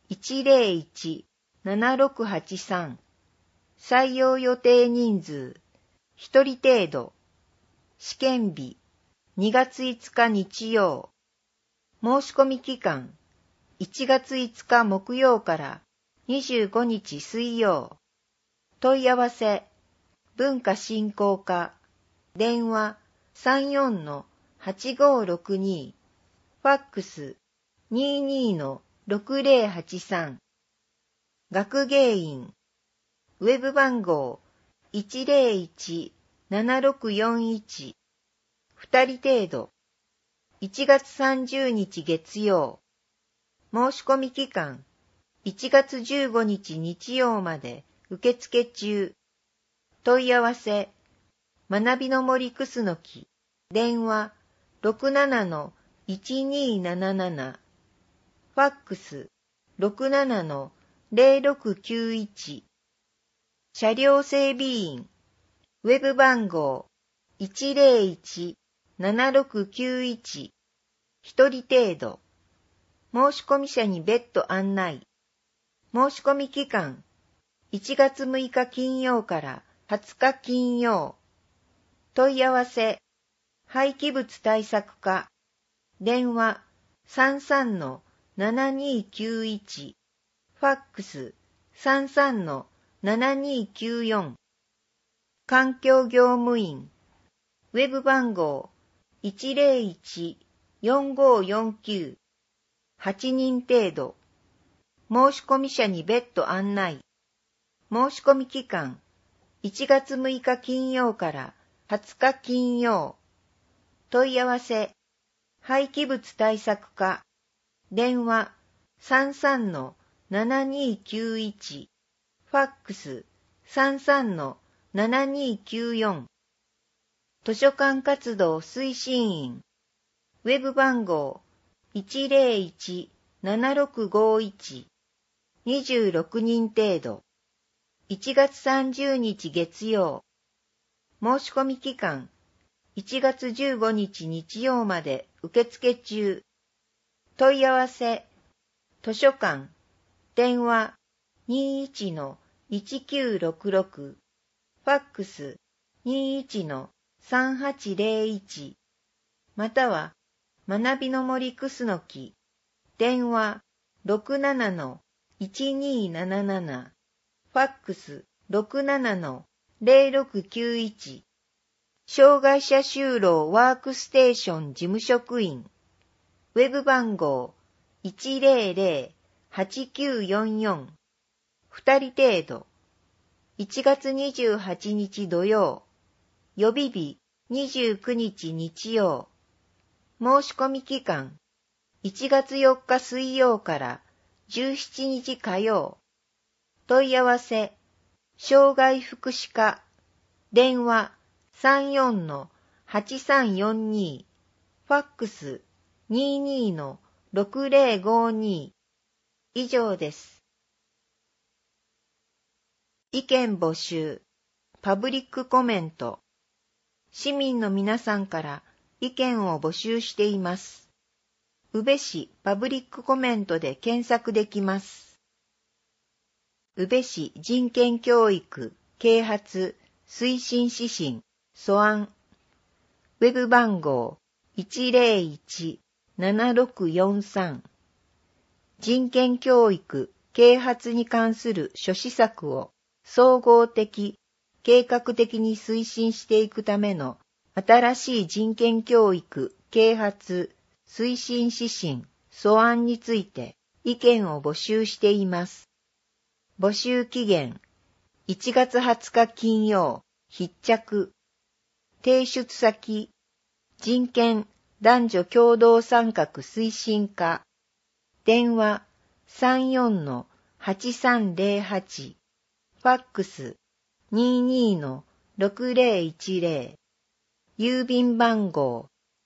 101-7683。採用予定人数、1人程度。試験日、2月5日日曜。申し込み期間、1月5日木曜から25日水曜。問い合わせ、文化振興課、電話 34-8562。ファックス 22-6083。学芸員、ウェブ番号 101-7641。2人程度。1月30日月曜。申し込み期間、1月15日日曜まで受付中。問い合わせ、学びの森くすのき、電話 67-1277。ファックス 67-0691。車両整備員、ウェブ番号 101-7691。1人程度。申し込み者に別途案内。申し込み期間、1月6日金曜から20日金曜。問い合わせ、廃棄物対策課、電話 33-7291。ファックス 33-7294。環境業務員、ウェブ番号 101-4549。8人程度。申し込み者に別途案内。申し込み期間、1月6日金曜から20日金曜。問い合わせ、 廃棄物対策課、電話 33-7291、ファックス 33-7294、図書館活動推進員、ウェブ番号 101-7651、26人程度、1月30日月曜、申し込み期間、1月15日日曜まで受付中。問い合わせ、図書館、電話 21-1966、ファックス 21-3801、または、学びの森クスノキ、電話 67-1277、ファックス 67-0691、障害者就労ワークステーション事務職員、ウェブ番号 100-8944、2人程度、1月28日土曜、予備日29日日曜、申し込み期間、1月4日水曜から17日火曜、問い合わせ、障害福祉課、電話34-8342、ファックス 22-6052、以上です。意見募集、パブリックコメント、市民の皆さんから意見を募集しています。宇部市パブリックコメントで検索できます。宇部市人権教育啓発推進指針素案、ウェブ番号 101-7643、人権教育啓発に関する諸施策を総合的、計画的に推進していくための新しい人権教育啓発推進指針素案について意見を募集しています。募集期限1月20日金曜、必着。提出先、人権男女共同参画推進課。電話34-8308。ファックス 22-6010。郵便番号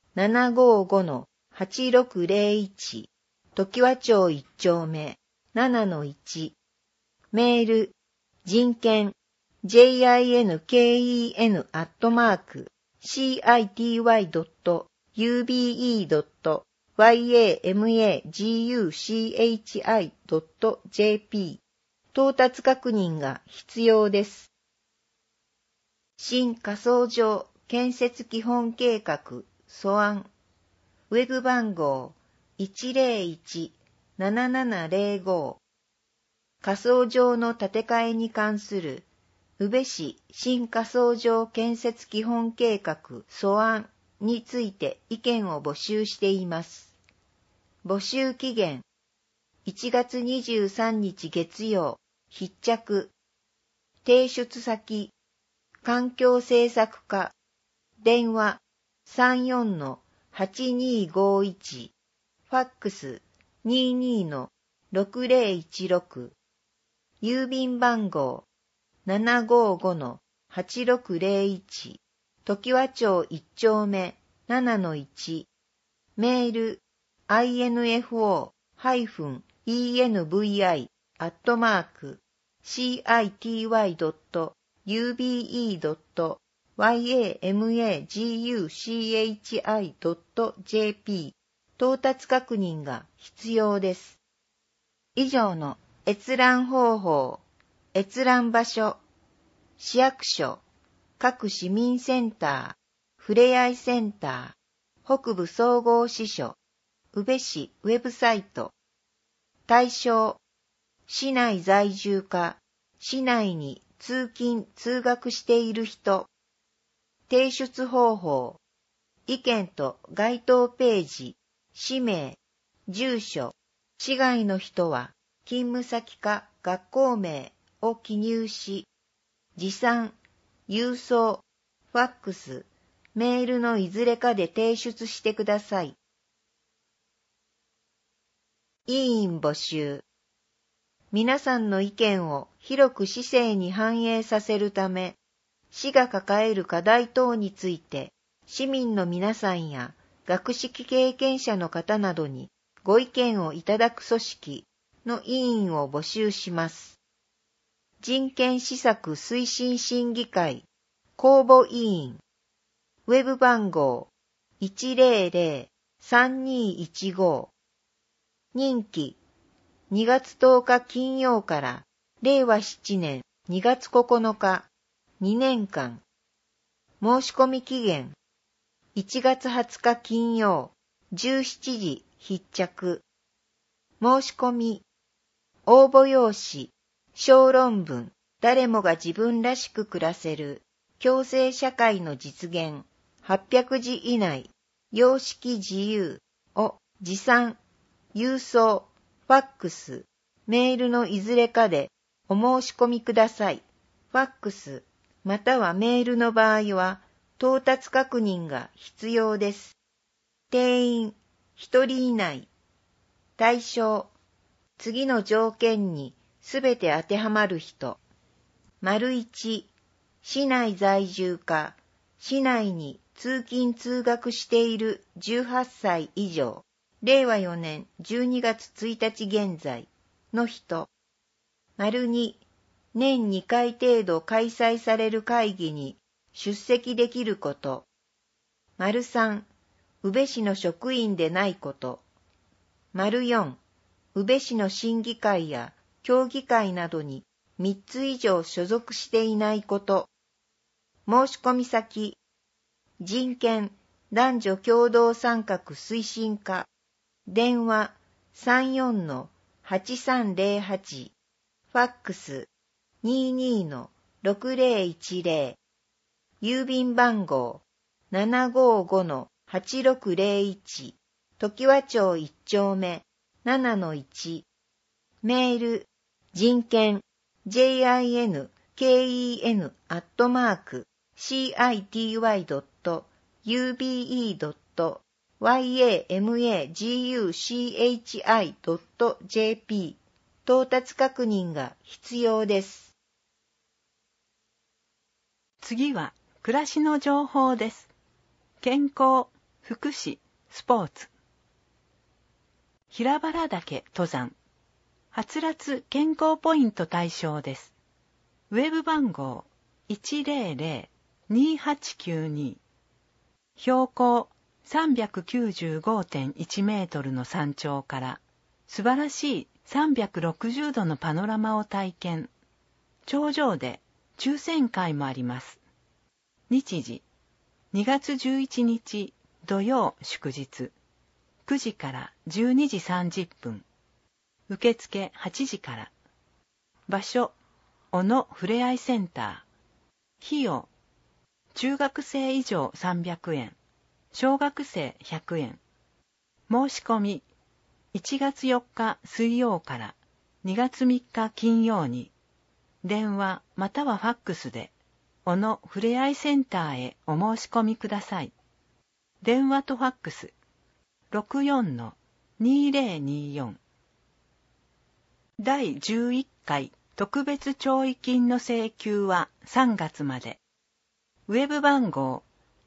755-8601。常盤町1丁目 7-1。メール、人権、jin.city.ube.yamaguchi.jp 到達確認が必要です。新火葬場建設基本計画素案、ウェブ番号 101-7705、火葬場の建て替えに関する宇部市新火葬場建設基本計画素案について意見を募集しています。募集期限1月23日月曜、必着。提出先、環境政策課、電話34-8251、ファックス 22-6016、郵便番号 755-8601、常盤町1丁目 7-1、メール info-city.ube.yamaguchi.jp 到達確認が必要です。以上の閲覧方法、閲覧場所、市役所、各市民センター、ふれあいセンター、北部総合支所、宇部市ウェブサイト、対象、市内在住か、市内に通勤・通学している人、提出方法、意見と該当ページ、氏名、住所、市外の人は勤務先か学校名を記入し、持参、郵送、ファックス、メールのいずれかで提出してください。 委員募集。皆さんの意見を広く市政に反映させるため、市が抱える課題等について、市民の皆さんや学識経験者の方などにご意見をいただく組織の委員を募集します。人権施策推進審議会公募委員、ウェブ番号 100-3215、任期2月10日金曜から令和7年2月9日2年間。申し込み期限1月20日金曜17時必着。申し込み、応募用紙、小論文、誰もが自分らしく暮らせる共生社会の実現800字以内、様式自由を持参、郵送、ファックス、メールのいずれかでお申し込みください。ファックスまたはメールの場合は到達確認が必要です。定員1人以内。対象、次の条件にすべて当てはまる人。1、市内在住か、市内に通勤通学している18歳以上、令和4年12月1日現在の人。2、年2回程度開催される会議に出席できること。3、宇部市の職員でないこと。4、宇部市の審議会や協議会などに3つ以上所属していないこと。申し込み先、人権男女共同参画推進課、電話 34-8308、ファックス 22-6010、郵便番号 755-8601、常盤町1丁目 7-1、メール、人権 jinken@city.ube.yamaguchi.jp 到達確認が必要です。 次は暮らしの情報です。健康、福祉、スポーツ。平原岳登山。はつらつ健康ポイント対象です。ウェブ番号 100-2892。標高 395.1 メートルの山頂から素晴らしい360度のパノラマを体験。頂上で抽選会もあります。日時2月11日土曜祝日9時から12時30分。受付8時から。場所小野ふれあいセンター。費用中学生以上300円、小学生100円。申し込み1月4日水曜から2月3日金曜に電話またはファックスで小野ふれあいセンターへお申し込みください。電話とファックス 64-2024。第11回特別弔慰金の請求は3月まで。ウェブ番号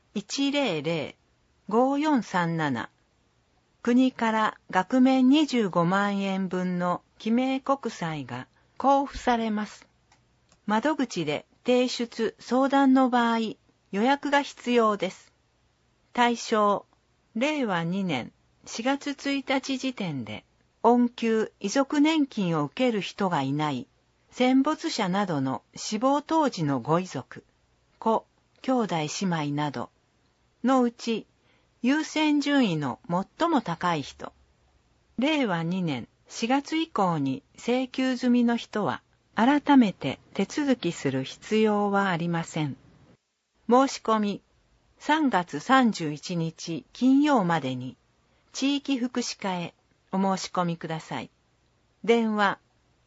100-5437。国から額面25万円分の記名国債が交付されます。窓口で提出相談の場合、予約が必要です。対象、令和2年4月1日時点で、恩給遺族年金を受ける人がいない戦没者などの死亡当時のご遺族、子、兄弟姉妹などのうち優先順位の最も高い人、令和2年4月以降に請求済みの人は改めて手続きする必要はありません。申し込み3月31日金曜までに地域福祉課へお申し込みください。電話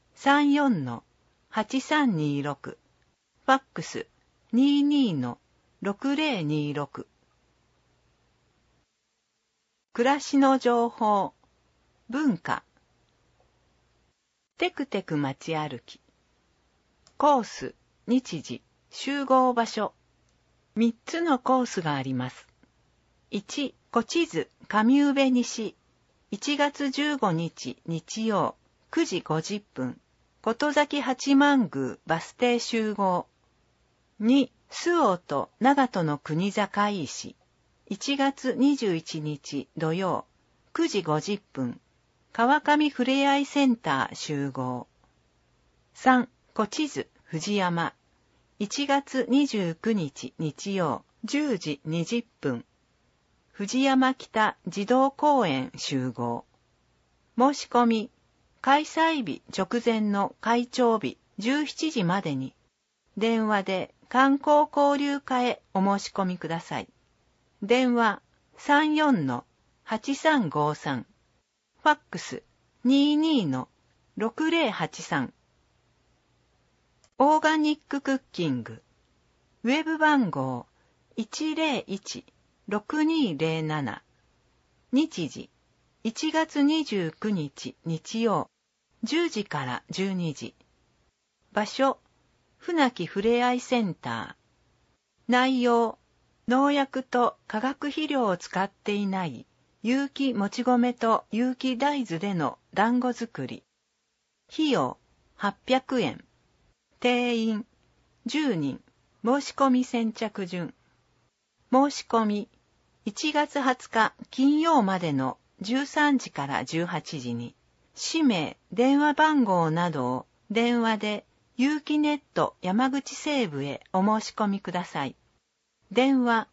34-8326、ファックス 22-6026。暮らしの情報、文化、 テクテク街歩き。コース、日時、集合場所。3つのコースがあります。1、古地図、上宇部西。1月15日日曜、9時50分。琴崎八幡宮バス停集合。2、周防と長門の国境石。1月21日土曜、9時50分。川上ふれあいセンター集合。3、古地図、藤山。1月29日日曜、10時20分。藤山北児童公園集合。申し込み、開催日直前の開庁日17時までに、電話で観光交流課へお申し込みください。電話 34-8353。ファックス 22-6083。オーガニッククッキング。ウェブ番号 101-6207。日時1月29日日曜10時から12時。場所船木ふれあいセンター。内容農薬と化学肥料を使っていない有機もち米と有機大豆での団子作り。費用800円。定員10人。申し込み先着順。申し込み1月20日金曜までの13時から18時に、氏名、電話番号などを電話で有機ネット山口西部へお申し込みください。電話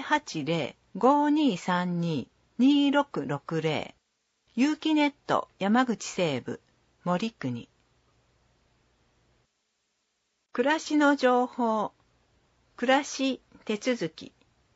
080-5232-2660。有機ネット山口西部森国。暮らしの情報。暮らし手続き。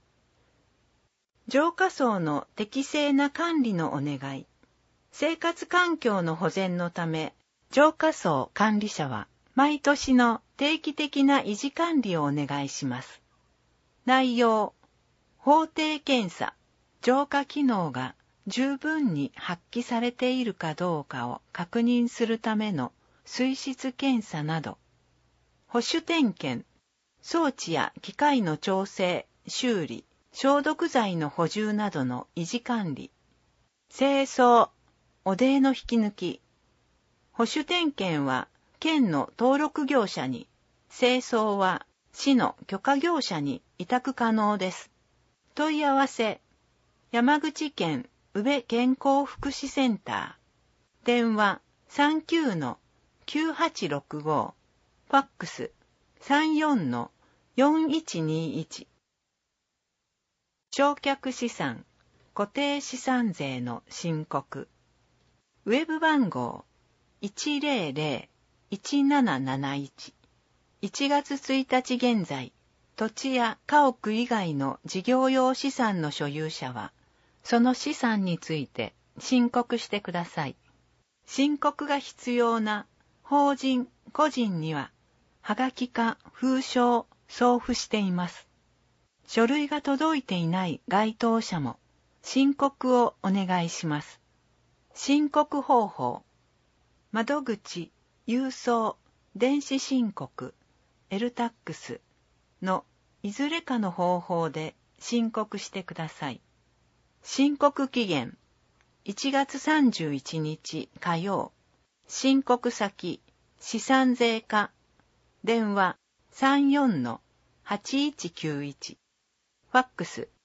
浄化槽の適正な管理のお願い。生活環境の保全のため、浄化槽管理者は毎年の定期的な維持管理をお願いします。内容、法定検査、浄化機能が十分に発揮されているかどうかを確認するための水質検査など、保守点検、装置や機械の調整、修理、消毒剤の補充などの維持管理、清掃、汚泥の引き抜き、保守点検は県の登録業者に、清掃は市の許可業者に委託可能です。問い合わせ、山口県宇部健康福祉センター、電話 39-9865、ファックス 34-4121。償却資産、固定資産税の申告。ウェブ番号 100-1771。1月1日現在、土地や家屋以外の事業用資産の所有者は、その資産について申告してください。申告が必要な法人、個人には、はがきか封書送付しています。書類が届いていない該当者も申告をお願いします。申告方法、窓口、郵送、電子申告、LTAX のいずれかの方法で申告してください。申告期限、1月31日火曜。申告先、資産税課。電話 34-8191。ファックス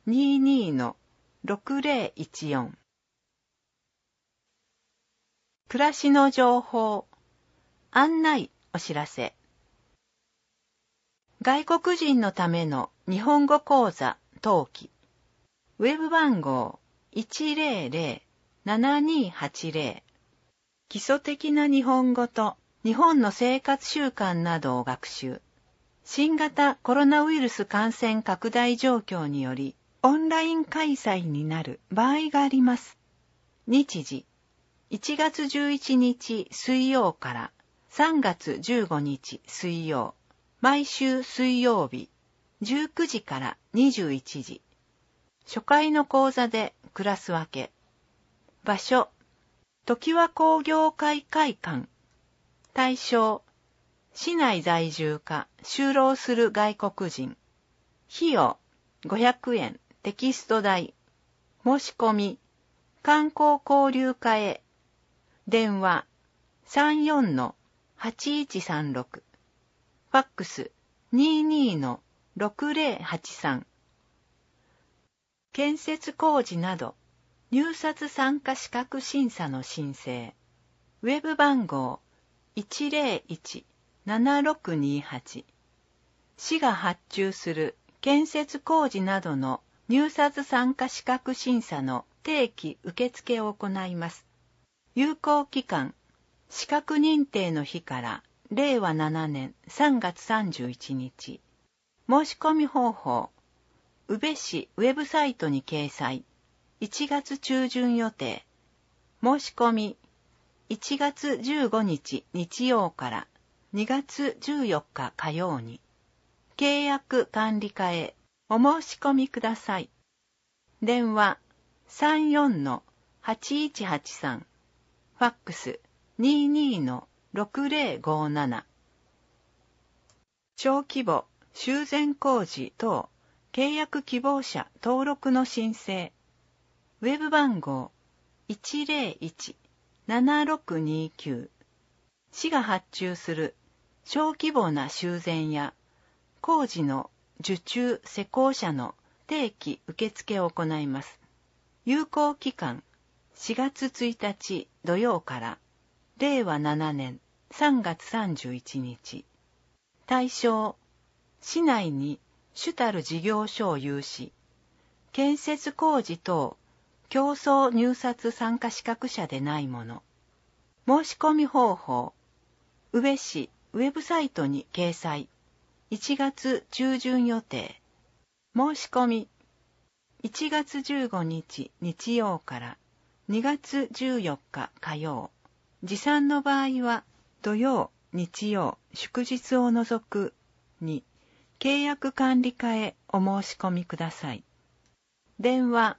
22-6014。暮らしの情報。案内、お知らせ。外国人のための日本語講座、登記。ウェブ番号 100-7280。基礎的な日本語と日本の生活習慣などを学習。新型コロナウイルス感染拡大状況によりオンライン開催になる場合があります。日時、1月11日水曜から3月15日水曜、毎週水曜日、19時から21時。初回の講座でクラス分け。場所、常盤工業会会館対象、市内在住か就労する外国人。費用、500円、テキスト代。申し込み、観光交流課へ。電話、34-8136。ファックス、22-6083。建設工事など、入札参加資格審査の申請。ウェブ番号、101-7628。市が発注する建設工事などの入札参加資格審査の定期受付を行います。有効期間、資格認定の日から令和7年3月31日。申し込み方法、宇部市ウェブサイトに掲載。1月中旬予定。申し込み、1月15日日曜から2月14日火曜に。契約管理課へお申し込みください。電話、34-8183。ファックス、22-6057。小規模修繕工事等契約希望者登録の申請。ウェブ番号 101-7629。市が発注する小規模な修繕や工事の受注施工者の定期受付を行います。有効期間4月1日土曜から令和7年3月31日。対象、市内に主たる事業所を有し、建設工事等競争入札参加資格者でないもの。申し込み方法、宇部市ウェブサイトに掲載。1月中旬予定。申し込み、1月15日日曜から2月14日火曜。持参の場合は土曜、日曜、祝日を除くに契約管理課へお申し込みください。電話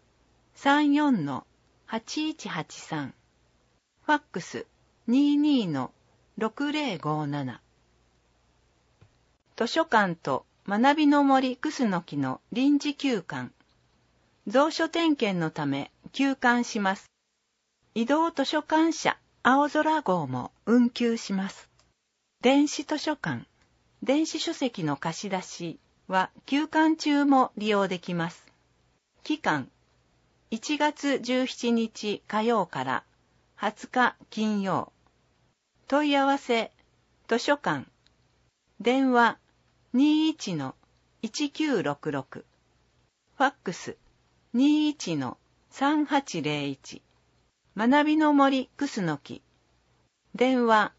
34-8183。ファックス 22-6057。図書館と学びの森クスノキの臨時休館。蔵書点検のため休館します。移動図書館車青空号も運休します。電子図書館、電子書籍の貸し出しは休館中も利用できます。期間、1月17日火曜から20日金曜。問い合わせ、図書館。電話 21-1966。ファックス 21-3801。学びの森クスノキ。電話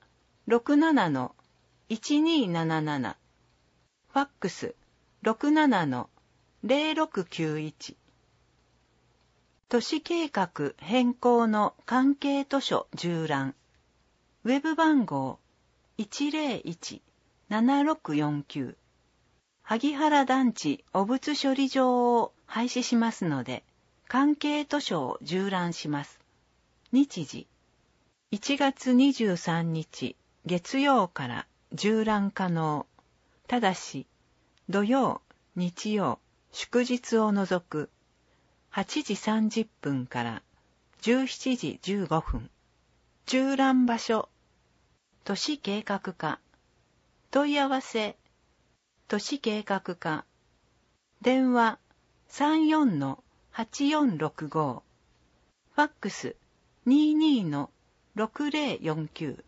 67-1277。ファックス 67-0691。都市計画変更の関係図書縦覧。ウェブ番号 101-7649。萩原団地汚物処理場を廃止しますので、関係図書を縦覧します。日時、1月23日月曜から縦覧可能。ただし、土曜、日曜、祝日を除く8時30分から17時15分。縦覧場所、都市計画課。問い合わせ、都市計画課。電話 34-8465。ファックス 22-6049。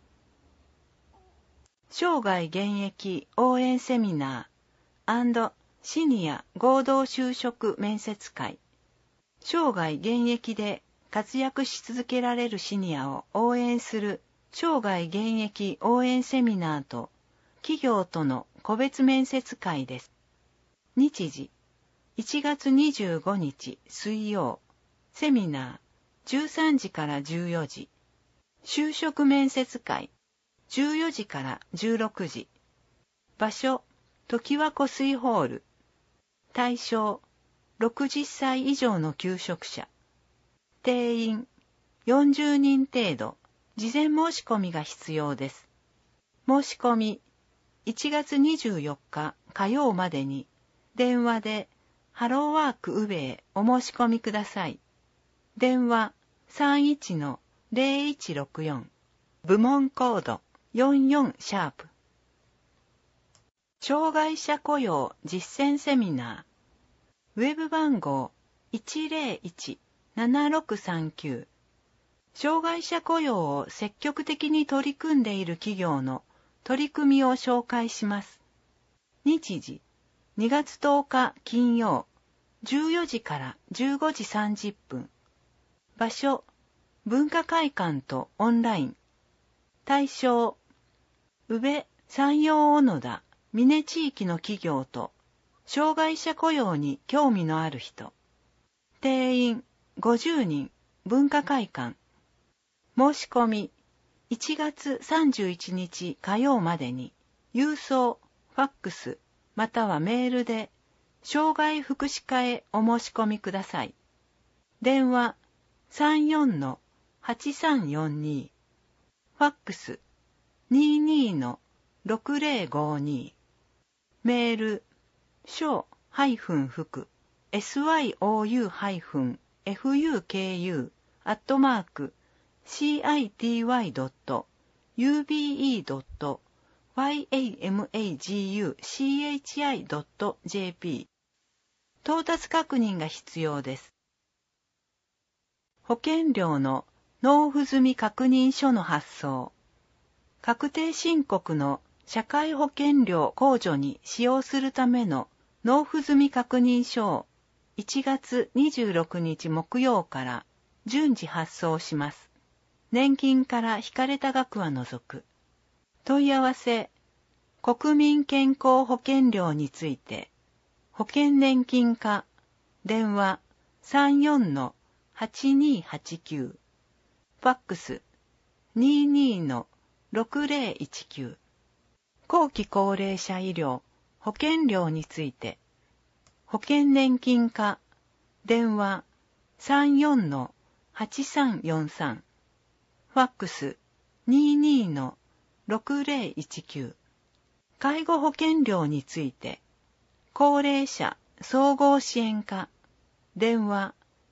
生涯現役応援セミナー&シニア合同就職面接会。生涯現役で活躍し続けられるシニアを応援する生涯現役応援セミナーと企業との個別面接会です。日時、1月25日水曜。セミナー13時から14時。就職面接会14時から16時。場所、常盤湖水ホール。対象、60歳以上の求職者。定員、40人程度。事前申し込みが必要です。 申し込み1月24日火曜までに電話でハローワーク宇部へお申し込みください。電話 31-0164 部門コード44#障害者雇用実践セミナーウェブ番号 101-7639 障害者雇用を積極的に取り組んでいる企業の取り組みを紹介します。日時2月10日金曜14時から15時30分。場所文化会館とオンライン。対象宇部山陽小野田美祢地域の企業と障害者雇用に興味のある人。定員50人文化会館。申し込み1月31日火曜までに郵送、ファックスまたはメールで障害福祉課へお申し込みください。電話 34-8342 ファックス 22-6052 メールshou-fuku city-ube.yamaguchi.jp 到達確認が必要です。保険料の納付済確認書の発送。確定申告の社会保険料控除に使用するための納付済確認書を1月26日木曜から順次発送します。年金から引かれた額は除く。問い合わせ、国民健康保険料について、保険年金課、電話 34-8289、ファックス 22-6019、後期高齢者医療、保険料について、保険年金課、電話 34-8343、ファックス 22-6019、介護保険料について、高齢者総合支援課、電話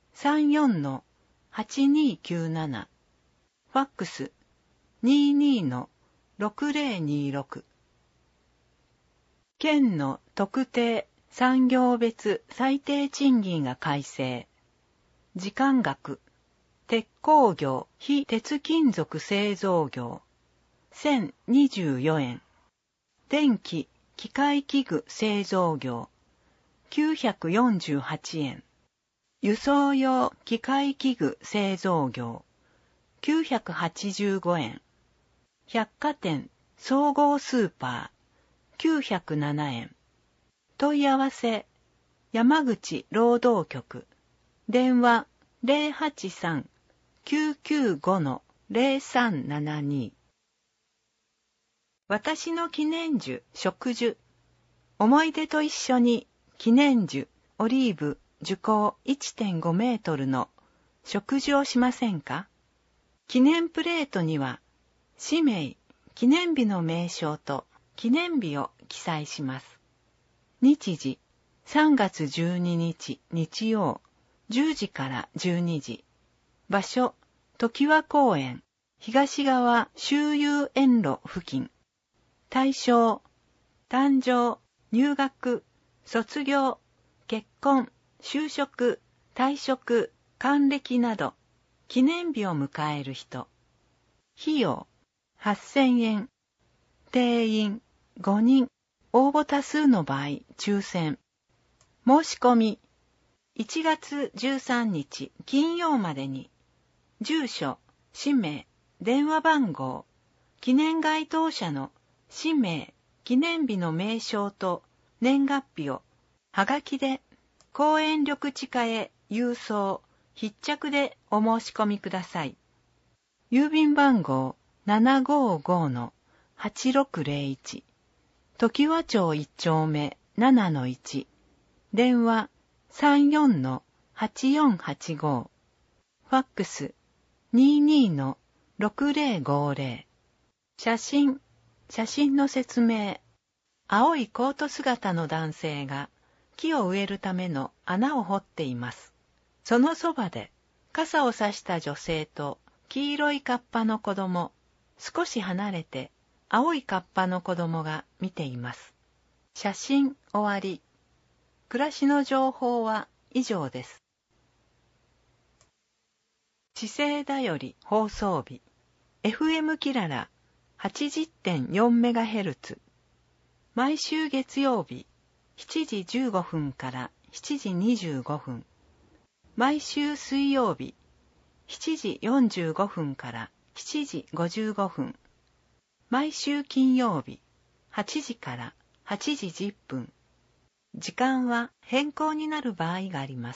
34-8297、ファックス 22-6026、県の特定産業別最低賃金が改正。時間額、鉄鋼業、非鉄金属製造業、1024円。電気、機械器具製造業、948円。輸送用機械器具製造業、985円。百貨店、総合スーパー、907円。問い合わせ、山口労働局、電話 083-995-0372。私の記念樹、植樹。思い出と一緒に記念樹、オリーブ、樹高 1.5 メートルの植樹をしませんか？記念プレートには、氏名、記念日の名称と記念日を記載します。日時、3月12日日曜、10時から12時。場所、常盤公園、東側周遊園路付近。対象、誕生、入学、卒業、結婚、就職、退職、還暦など、記念日を迎える人。費用、8000円。定員、5人。応募多数の場合、抽選。申し込み、1月13日金曜までに、住所、氏名、電話番号、記念該当者の氏名、記念日の名称と年月日を、はがきで、公園緑地課へ郵送、必着でお申し込みください。郵便番号 755-8601、常盤町1丁目 7-1、電話 34-8485、ファックス 22-6050、写真、 写真の説明。青いコート姿の男性が木を植えるための穴を掘っています。そのそばで傘を差した女性と黄色いカッパの子供、少し離れて青いカッパの子供が見ています。写真終わり。暮らしの情報は以上です。知性だより放送日。FM キララ 80.4MHz。毎週月曜日7時15分から7時25分。毎週水曜日7時45分から7時55分。毎週金曜日8時から8時10分。時間は変更になる場合があります。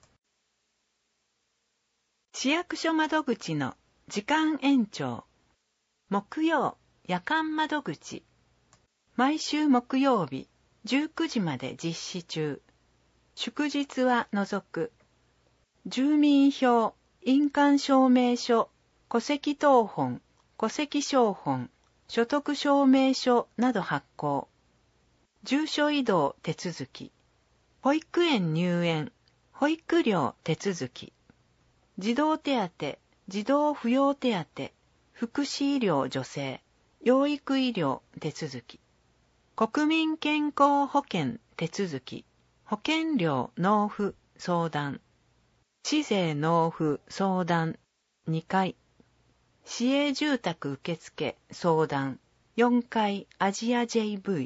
市役所窓口の時間延長。木曜夜間窓口。毎週木曜日19時まで実施中。祝日は除く。住民票、印鑑証明書、戸籍謄本、戸籍抄本、所得証明書など発行。住所移動手続き。保育園入園、保育料手続き。児童手当、児童扶養手当、福祉医療助成、養育医療手続き。国民健康保険手続き、保険料納付相談、市税納付相談2階、市営住宅受付相談4階アジア JV。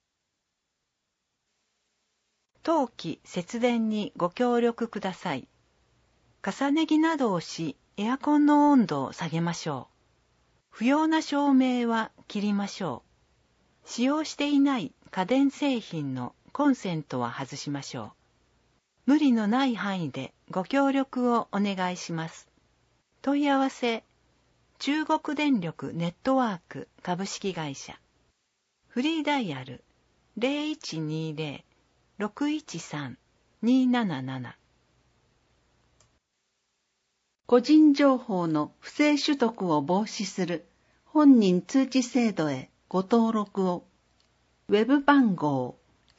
冬季節電にご協力ください。重ね着などをし、エアコンの温度を下げましょう。不要な照明は切りましょう。使用していない家電製品のコンセントは外しましょう。無理のない範囲でご協力をお願いします。問い合わせ、中国電力ネットワーク株式会社。フリーダイヤル 0120-613-277。 個人情報の不正取得を防止する本人通知制度へご登録を。ウェブ番号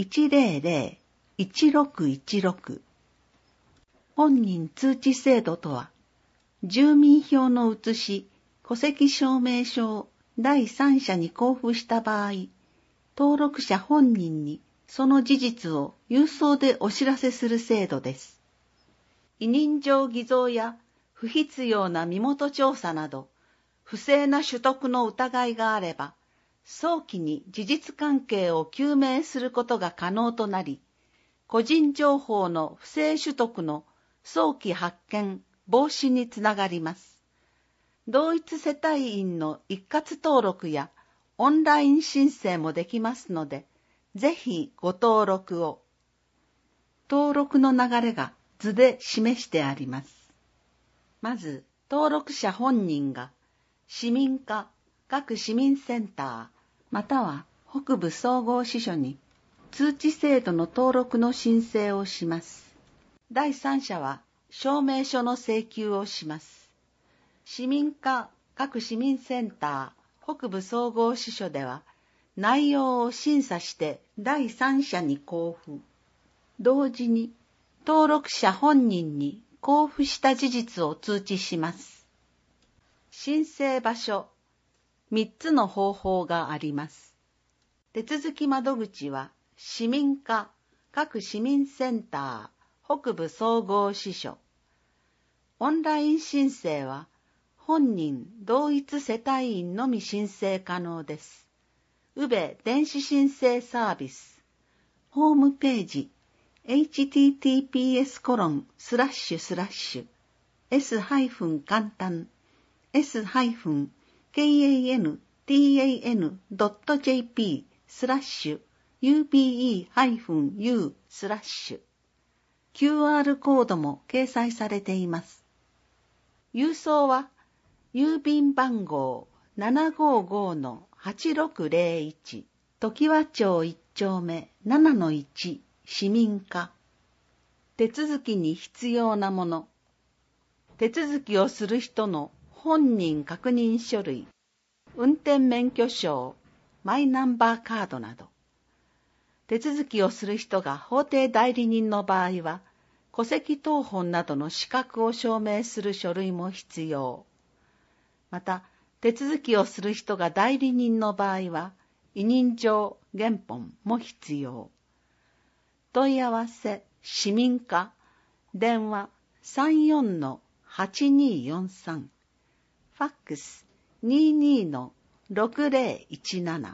100-1616。本人通知制度とは、住民票の写し、戸籍証明書を第三者に交付した場合、登録者本人にその事実を郵送でお知らせする制度です。委任状偽造や不必要な身元調査など、不正な取得の疑いがあれば、早期に事実関係を究明することが可能となり、個人情報の不正取得の早期発見、防止につながります。同一世帯員の一括登録やオンライン申請もできますので、ぜひご登録を。登録の流れが図で示してあります。まず、登録者本人が市民課、各市民センター、または北部総合支所に通知制度の登録の申請をします。第三者は証明書の請求をします。市民課、各市民センター、北部総合支所では内容を審査して第三者に交付。同時に登録者本人に交付した事実を通知します。申請場所、3つの方法があります。手続き窓口は市民課、各市民センター、北部総合支所。オンライン申請は本人同一世帯員のみ申請可能です。宇部電子申請サービス。ホームページ https://s-kantan.jp/ube-u/ QR コードも掲載されています。郵送は郵便番号 755-8601 常盤町1丁目 7-1 市民課。手続きに必要なもの。手続きをする人の本人確認書類、運転免許証、 マイナンバーカードなど。手続きをする人が法定代理人の場合は、戸籍謄本などの資格を証明する書類も必要。また、手続きをする人が代理人の場合は、委任状、原本も必要。問い合わせ、市民課、電話 34-8243、ファックス 22-6017。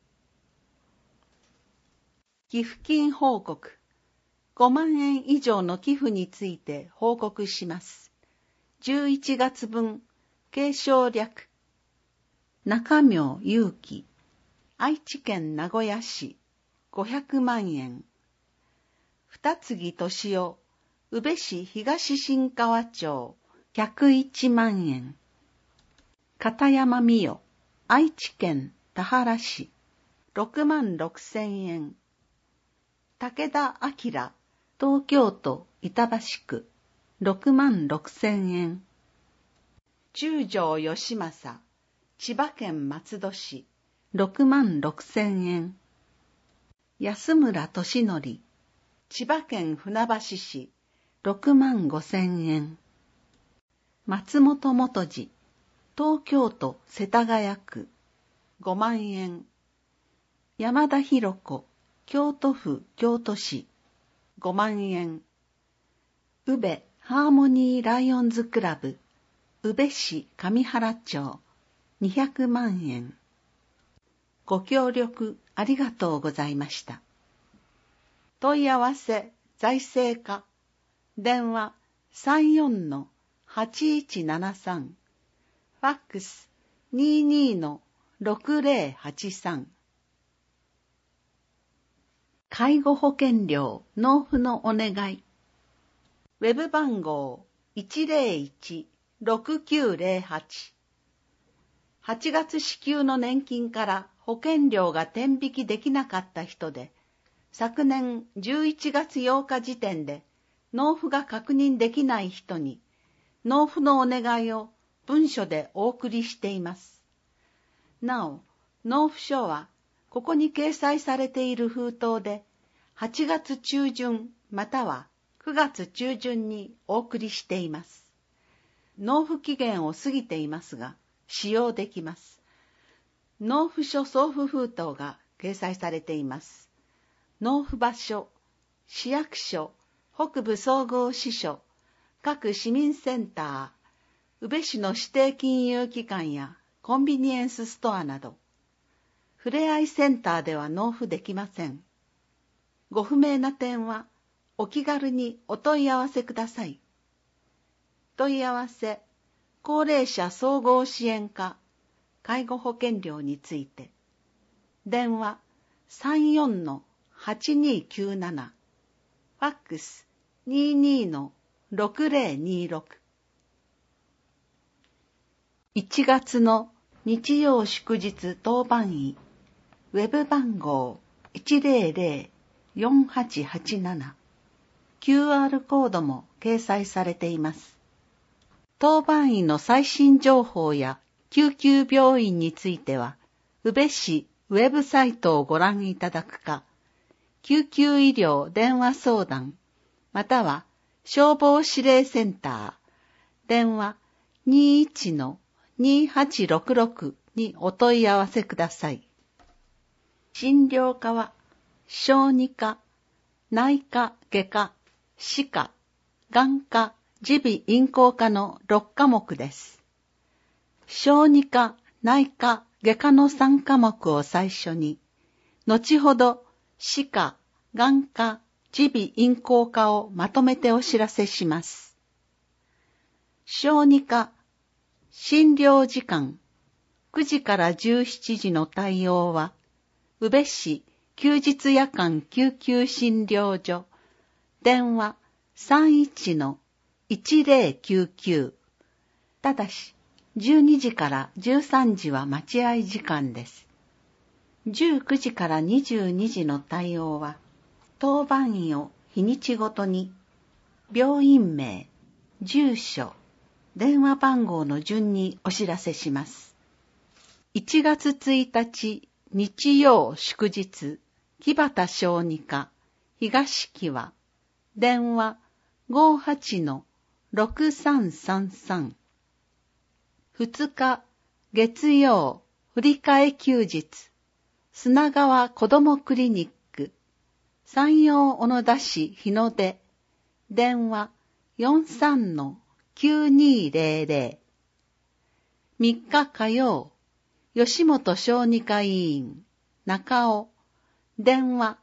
寄付金報告。5万円以上の寄付について報告します。11月分、継承略。中明祐樹、愛知県名古屋市、500万円。二木俊夫、宇部市東新川町、101万円。片山美代、愛知県田原市、6万6千円。武田明、東京都板橋区、6万6千円。中条義正、千葉県松戸市、6万6千円。安村俊則、千葉県船橋市、6万5千円。松本元次、東京都世田谷区、5万円。山田博子、京都府京都市、5万円。宇部ハーモニーライオンズクラブ、宇部市上原町、200万円。ご協力ありがとうございました。問い合わせ財政課、電話 34-8173、ファックス 22-6083。介護保険料納付のお願い。ウェブ番号 101-6908。8月支給の年金から保険料が転引きできなかった人で、昨年11月8日時点で納付が確認できない人に、納付のお願いを文書でお送りしています。なお、納付書はここに掲載されている封筒で、8月中旬または9月中旬にお送りしています。納付期限を過ぎていますが、使用できます。納付書送付封筒が掲載されています。納付場所、市役所、北部総合支所、各市民センター、宇部市の指定金融機関やコンビニエンスストアなど、ふれあいセンターでは納付できません。ご不明な点はお気軽にお問い合わせください。問い合わせ、高齢者総合支援課、介護保険料について。電話 34-8297、ファックス 22-6026。1月の日曜祝日当番医、ウェブ番号 100-4887、QR コードも掲載されています。当番医の最新情報や救急病院については、宇部市ウェブサイトをご覧いただくか、救急医療電話相談、または消防指令センター、電話 21-2866 にお問い合わせください。診療科は、小児科、内科外科、歯科、眼科、耳鼻咽喉科の6科目です。小児科、内科、外科の3科目を最初に、後ほど歯科、眼科、耳鼻咽喉科をまとめてお知らせします。小児科、診療時間、9時から17時の対応は、宇部市休日夜間救急診療所、電話 31-1099。ただし、12時から13時は待合時間です。19時から22時の対応は、当番医を日にちごとに、病院名、住所、電話番号の順にお知らせします。1月1日日曜祝日、木端小児科、東木は、電話 58-6333。2日、月曜、振り替え休日、砂川子どもクリニック、山陽小野田市日の出、電話 43-9200。3日火曜、吉本小児科医院、中尾、電話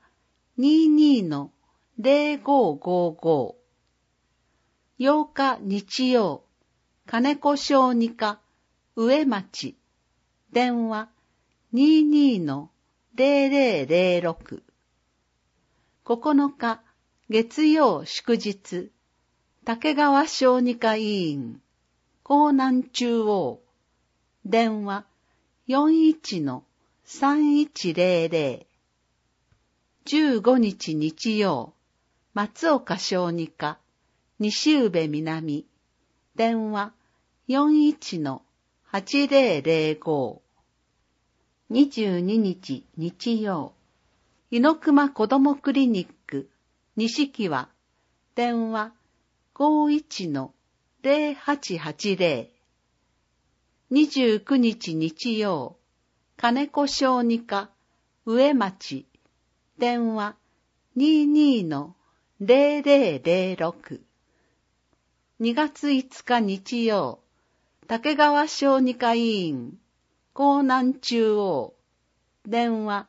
22-0555。8日日曜、金子小児科、上町、電話 22-0006。9日月曜祝日、竹川小児科医院、江南中央、電話 41-3100。15日日曜、松岡小児科、西宇部南、電話 41-8005。22日日曜、猪熊子どもクリニック、西木は、電話 51-0880。29日日曜、金子小児科、上町、電話 22-0006。2月5日日曜、竹川小児科医院、江南中央、電話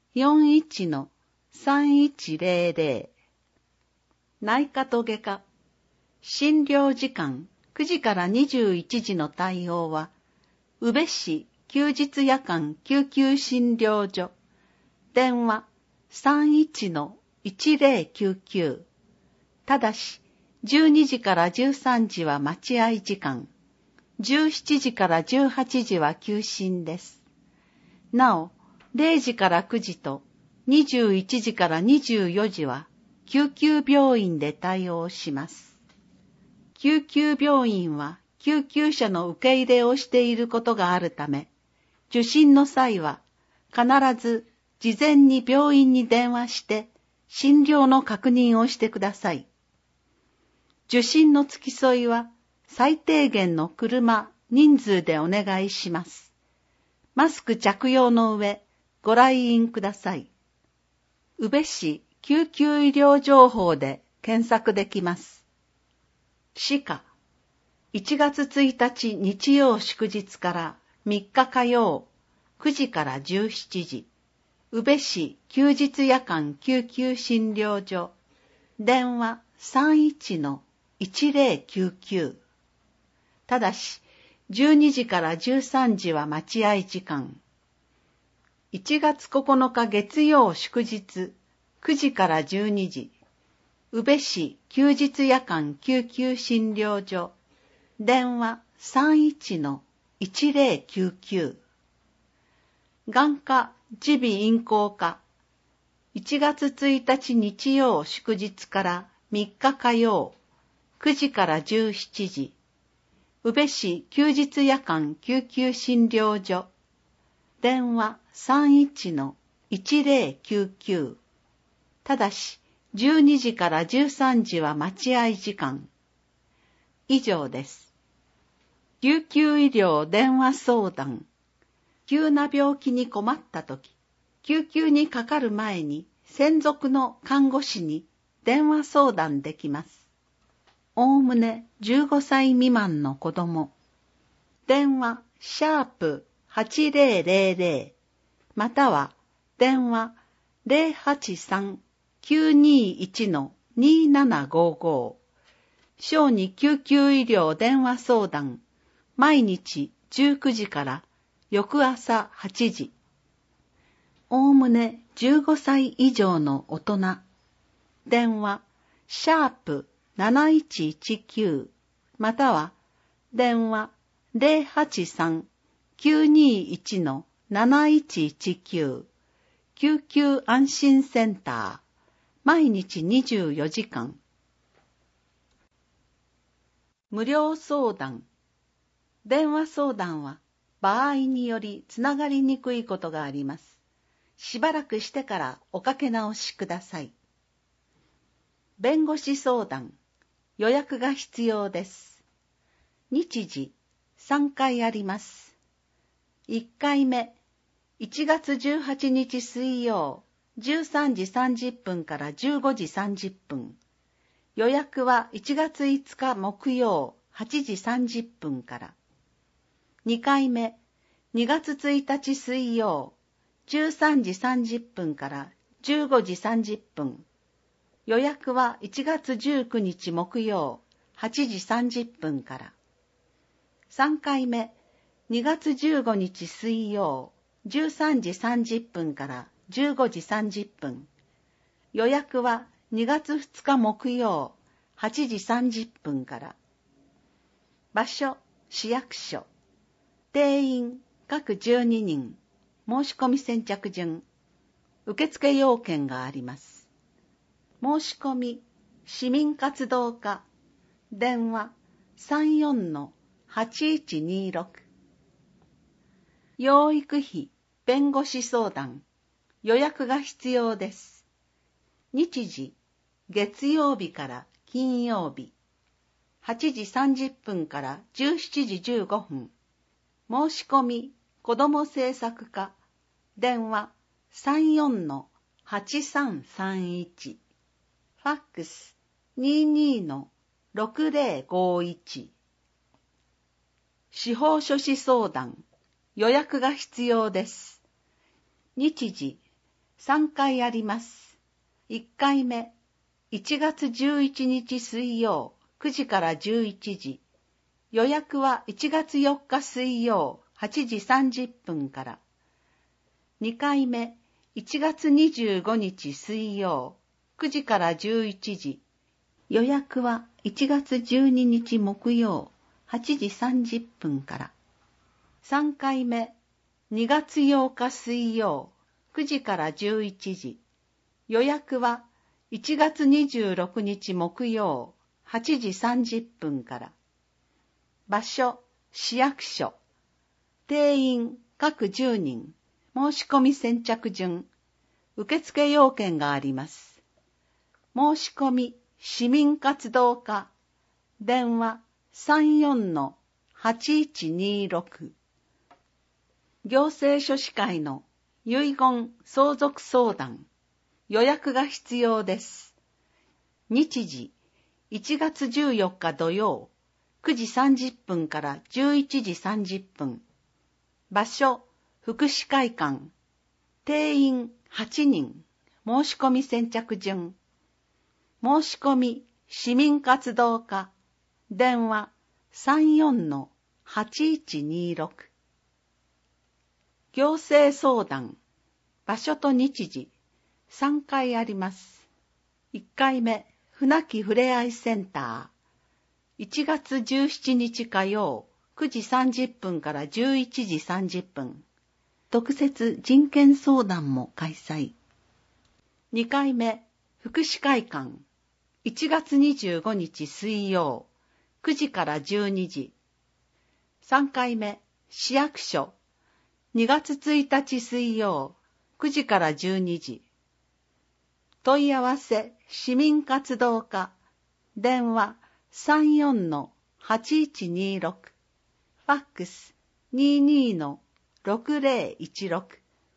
41-3100。内科と外科、診療時間9時から21時の対応は、宇部市休日夜間救急診療所、電話 31-1099。ただし、12時から13時は待合時間、17時から18時は休診です。なお、0時から9時と21時から24時は救急病院で対応します。救急病院は救急車の受け入れをしていることがあるため、受診の際は必ず事前に病院に電話して診療の確認をしてください。受診の付き添いは最低限の車、人数でお願いします。マスク着用の上、ご来院ください。宇部市救急医療情報で検索できます。歯科、1月1日日曜祝日から3日火曜、9時から17時、宇部市休日夜間救急診療所、電話 31-1099。ただし、12時から13時は待合時間。1月9日月曜祝日、9時から12時、宇部市休日夜間救急診療所、電話 31-1099。眼科耳鼻咽喉科、1月1日日曜祝日から3日火曜、9時から17時、宇部市休日夜間救急診療所、電話 31-1099。ただし、12時から13時は待合時間。以上です。救急医療電話相談。急な病気に困ったとき、救急にかかる前に専属の看護師に電話相談できます。おおむね15歳未満の子供。電話#8000または電話 083-921-2755。小児救急医療電話相談。毎日19時から翌朝8時。おおむね15歳以上の大人。電話#7119または電話 083-921-7119 救急安心センター毎日24時間無料相談。電話相談は場合によりつながりにくいことがあります。 しばらくしてからおかけ直しください。弁護士相談、予約が必要です。日時、3回あります。1回目、1月18日水曜、13時30分から15時30分。予約は1月5日木曜、8時30分から。2回目、2月1日水曜、13時30分から15時30分。予約は1月19日木曜、8時30分から。3回目、2月15日水曜、13時30分から15時30分。予約は2月2日木曜、8時30分から。場所、市役所。定員、各12人。申し込み先着順。受付要件があります。申し込み、市民活動課。電話、34-8126。養育費、弁護士相談。予約が必要です。日時、月曜日から金曜日。8時30分から17時15分。申し込み、子ども政策課。電話、34-8331。ファックス、22-6051。司法書士相談。予約が必要です。日時、3回あります。1回目、1月11日水曜、9時から11時。予約は1月4日水曜、8時30分から。2回目、1月25日水曜、9時から11時。予約は1月12日木曜、8時30分から。3回目、2月8日水曜、9時から11時。予約は1月26日木曜、8時30分から。場所、市役所。定員、各10人。申し込み先着順。受付要件があります。申し込み、市民活動課。電話、34-8126。行政書士会の遺言相続相談。予約が必要です。日時、1月14日土曜、9時30分から11時30分。場所、福祉会館。定員8人。申し込み先着順。申し込み、市民活動課。電話、34-8126。行政相談。場所と日時。3回あります。1回目、船木ふれあいセンター。1月17日火曜、9時30分から11時30分。特設人権相談も開催。2回目、福祉会館。1月25日水曜、9時から12時。3回目、市役所。2月1日水曜、9時から12時。問い合わせ、市民活動課。電話、34-8126。ファックス、22-6016。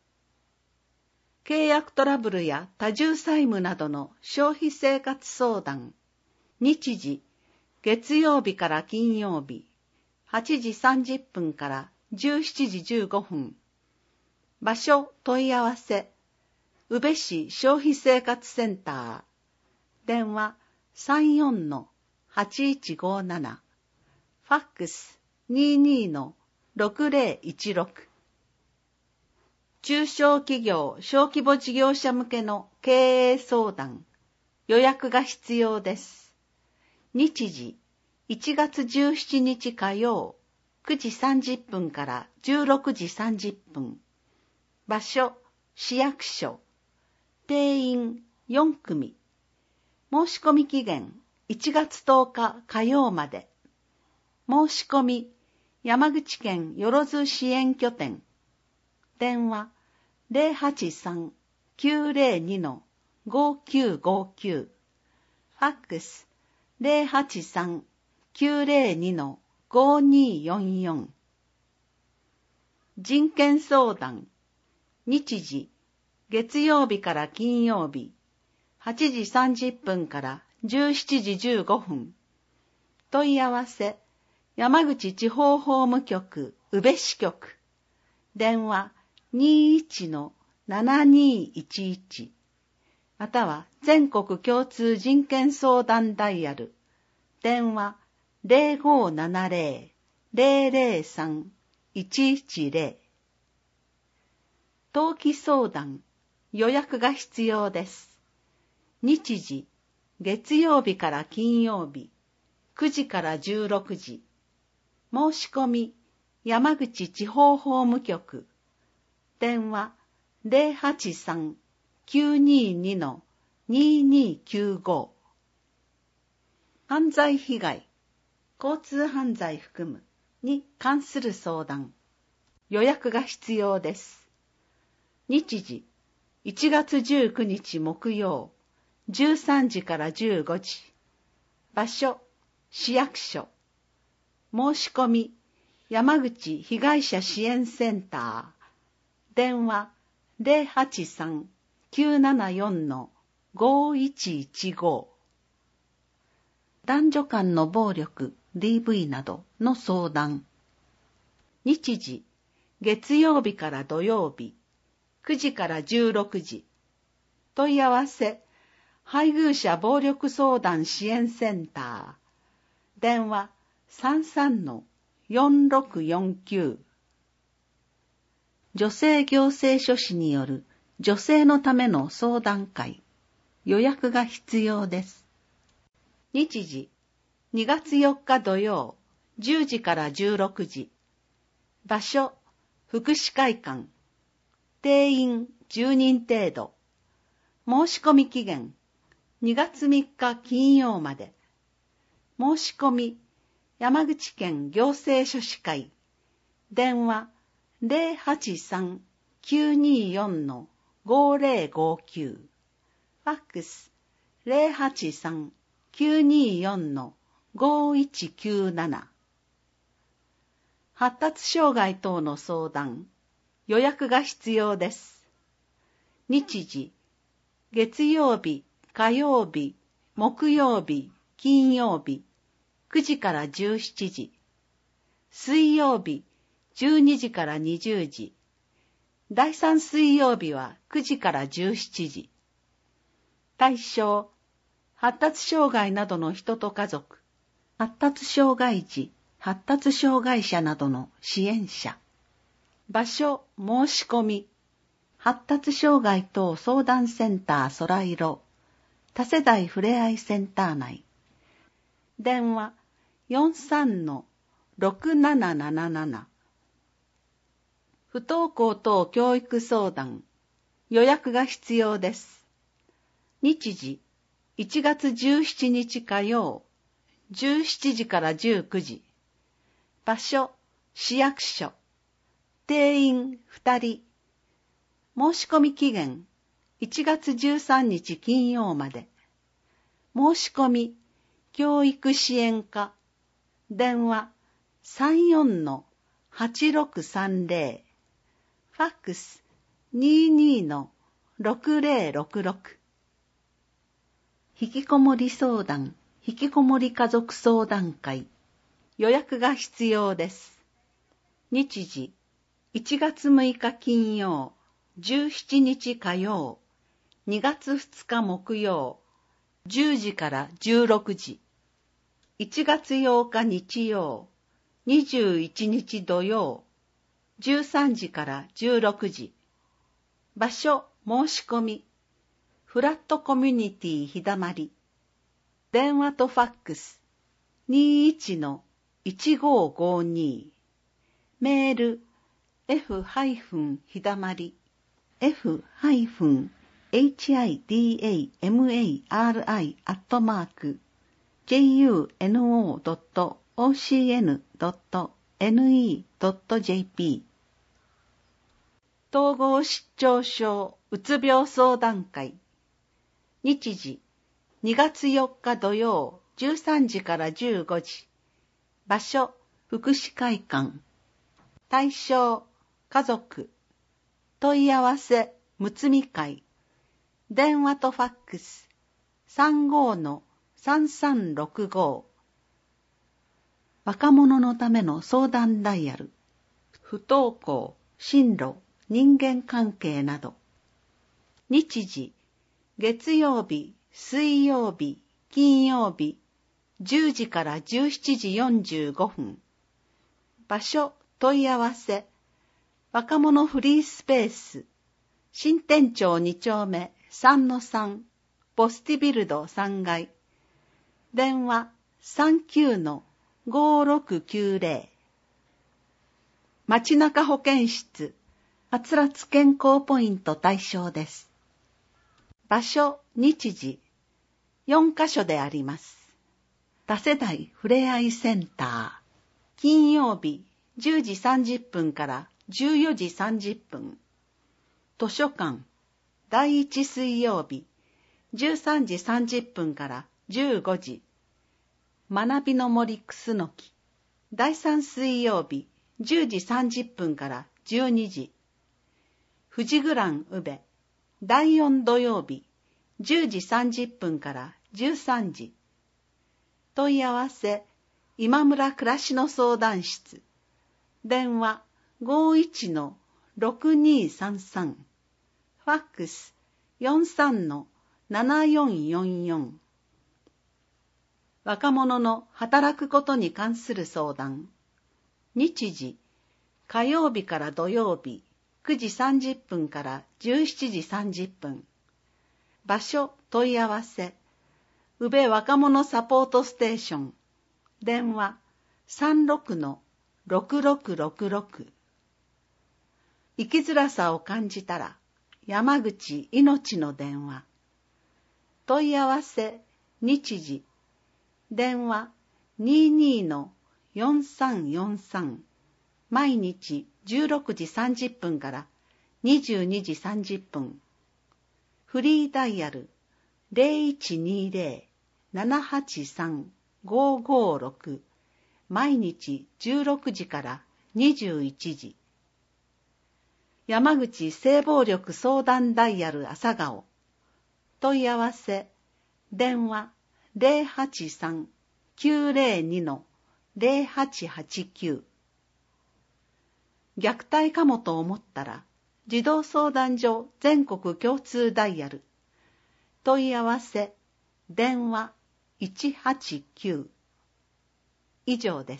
契約トラブルや多重債務などの消費生活相談。日時、月曜日から金曜日、8時30分から17時15分。場所問い合わせ、宇部市消費生活センター。電話、34-8157。ファックス、22-6016。中小企業・小規模事業者向けの経営相談。予約が必要です。日時、1月17日火曜、9時30分から16時30分。場所、市役所。定員4組。申し込み期限1月10日火曜まで。申し込み、山口県よろず支援拠点。電話 083-902-5959。ファックス083-902-5244。人権相談。日時、月曜日から金曜日、8時30分から17時15分。問い合わせ、山口地方法務局宇部支局。電話21-7211。または全国共通人権相談ダイヤル。電話0570-003-110。登記相談、予約が必要です。日時、月曜日から金曜日、9時から16時。申し込み、山口地方法務局。電話083-922-2295。犯罪被害、交通犯罪含むに関する相談。予約が必要です。日時、1月19日木曜、13時から15時。場所、市役所。申し込み、山口被害者支援センター。電話083-974-5115。男女間の暴力、DV などの相談。日時、月曜日から土曜日、9時から16時。問い合わせ、配偶者暴力相談支援センター。電話33-4649。女性行政書士による女性のための相談会。予約が必要です。日時、2月4日土曜、10時から16時。場所、福祉会館。定員10人程度。申し込み期限、2月3日金曜まで。申し込み、山口県行政書士会。電話083-924-5059。ファックス083-924-5197。発達障害等の相談。予約が必要です。日時、月曜日、火曜日、木曜日、金曜日、9時から17時。水曜日、12時から20時。第3水曜日は9時から17時。対象、発達障害などの人と家族、発達障害児、発達障害者などの支援者。場所、申し込み、発達障害等相談センターそらいろ、多世代ふれあいセンター内。電話43-6777。不登校等教育相談。予約が必要です。日時、1月17日火曜、17時から19時。場所、市役所。定員2人。申し込み期限、1月13日金曜まで。申し込み、教育支援課。電話、34-8630。ファックス、22-6066。引きこもり相談、引きこもり家族相談会。予約が必要です。日時、1月6日金曜、17日火曜、2月2日木曜、10時から16時。1月8日日曜、21日土曜、13時から16時。場所、申し込み。フラットコミュニティひだまり。電話とファックス。21-1552。メール、f-hidamari f-hidamari@juno.ocn.ne.jp 統合失調症うつ病相談会。日時、2月4日土曜13時から15時。場所、福祉会館。対象、家族。問い合わせ、むつみ会。電話とファックス。35-3365。若者のための相談ダイヤル。不登校、進路、人間関係など。日時、月曜日、水曜日、金曜日、10時から17時45分。場所、問い合わせ。若者フリースペース。新店町2丁目 3-3、ポスティビルド3階。電話 39-5690。街中保健室、はつらつ健康ポイント対象です。場所、日時、4カ所であります。多世代ふれあいセンター。金曜日、10時30分から14時30分。図書館、第1水曜日、13時30分から15時。学びの森くすのき。第3水曜日、10時30分から12時。富士グラン宇部。第4土曜日、10時30分から13時。問い合わせ、今村暮らしの相談室。電話 51-6233。ファックス 43-7444。若者の働くことに関する相談。日時、火曜日から土曜日、9時30分から17時30分。場所、問い合わせ。宇部若者サポートステーション。電話 36-6666。生きづらさを感じたら、山口いのちの電話。問い合わせ、日時。電話 22-4343。毎日16時30分から22時30分。フリーダイヤル 0120-783-556。毎日16時から21時。山口性暴力相談ダイヤル朝顔。問い合わせ、電話 083-902-0889。虐待かもと思ったら、児童相談所全国共通ダイヤル。問い合わせ、電話189。以上です。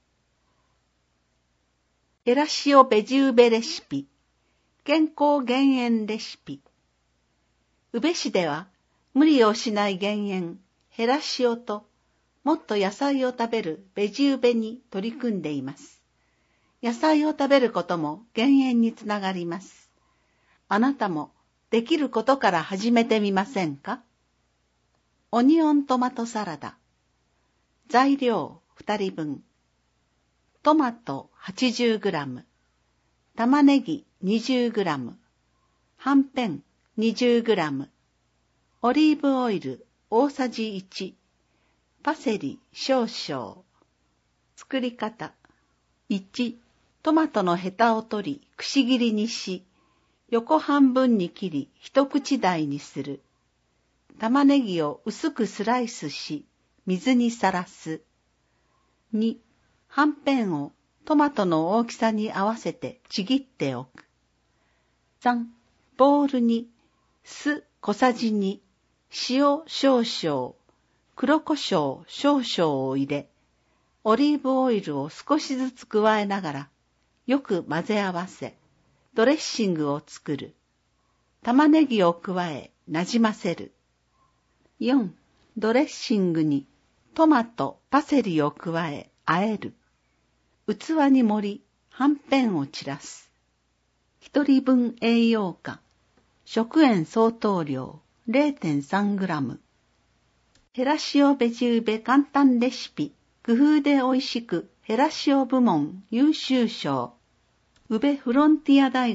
ヘラシオベジウベレシピ、健康減塩レシピ。宇部市では、無理をしない減塩、ヘラシオと、もっと野菜を食べるベジウベに取り組んでいます。野菜を食べることも減塩につながります。あなたもできることから始めてみませんか？オニオントマトサラダ。材料2人分。トマト 80g。玉ねぎ 20g。はんぺん 20g。オリーブオイル大さじ1。パセリ少々。作り方。1、トマトのヘタを取り、くし切りにし、横半分に切り、一口大にする。玉ねぎを薄くスライスし、水にさらす。2、はんぺんをトマトの大きさに合わせてちぎっておく。3、ボウルに酢小さじ2、塩少々、黒胡椒少々を入れ、オリーブオイルを少しずつ加えながら、よく混ぜ合わせ、ドレッシングを作る。玉ねぎを加え、なじませる。4、ドレッシングにトマト、パセリを加え、和える。器に盛り、はんぺんを散らす。1人分栄養価。食塩相当量 0.3g。ヘラシオベジウベ簡単レシピ。工夫で美味しくヘラシオ部門優秀賞。宇部フロンティア大学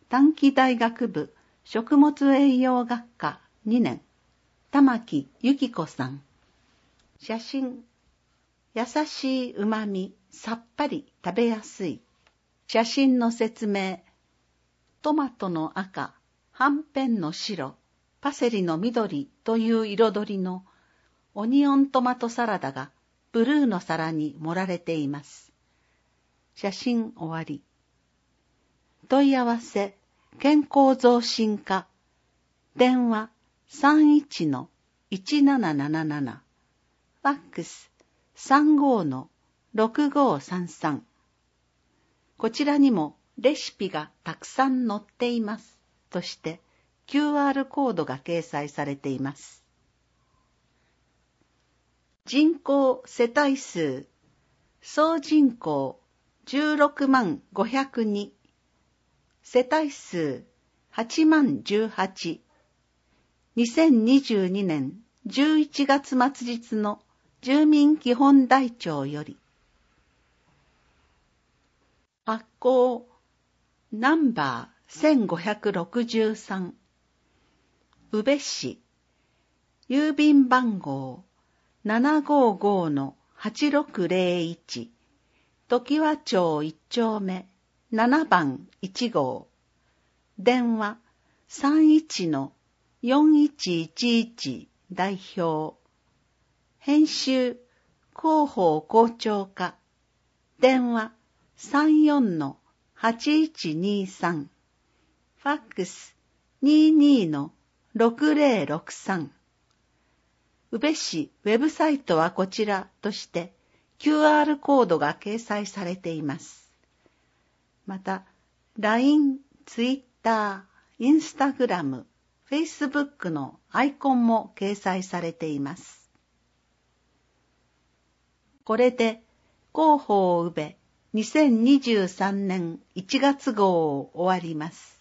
短期大学部食物栄養学科2年、玉木由紀子さん。写真、優しい旨味、さっぱり食べやすい。写真の説明、トマトの赤、はんぺんの白、パセリの緑という彩りのオニオントマトサラダがブルーの皿に盛られています。写真終わり。問い合わせ、健康増進課。電話 31-1777。ファックス 35-6533。こちらにもレシピがたくさん載っていますとして QR コードが掲載されています。人口世帯数、総人口16万502、世帯数8万18、2022年11月末日の住民基本台帳より、発行ナンバー1563、宇部市、郵便番号755-8601、常盤町1丁目7番1号、電話 31-4111 代表、編集広報校長課、電話 34-8123、ファックス 22-6063。宇部市ウェブサイトはこちらとして QR コードが掲載されています。また、LINE、Twitter、Instagram、Facebook のアイコンも掲載されています。これで、広報宇部2023年1月号を終わります。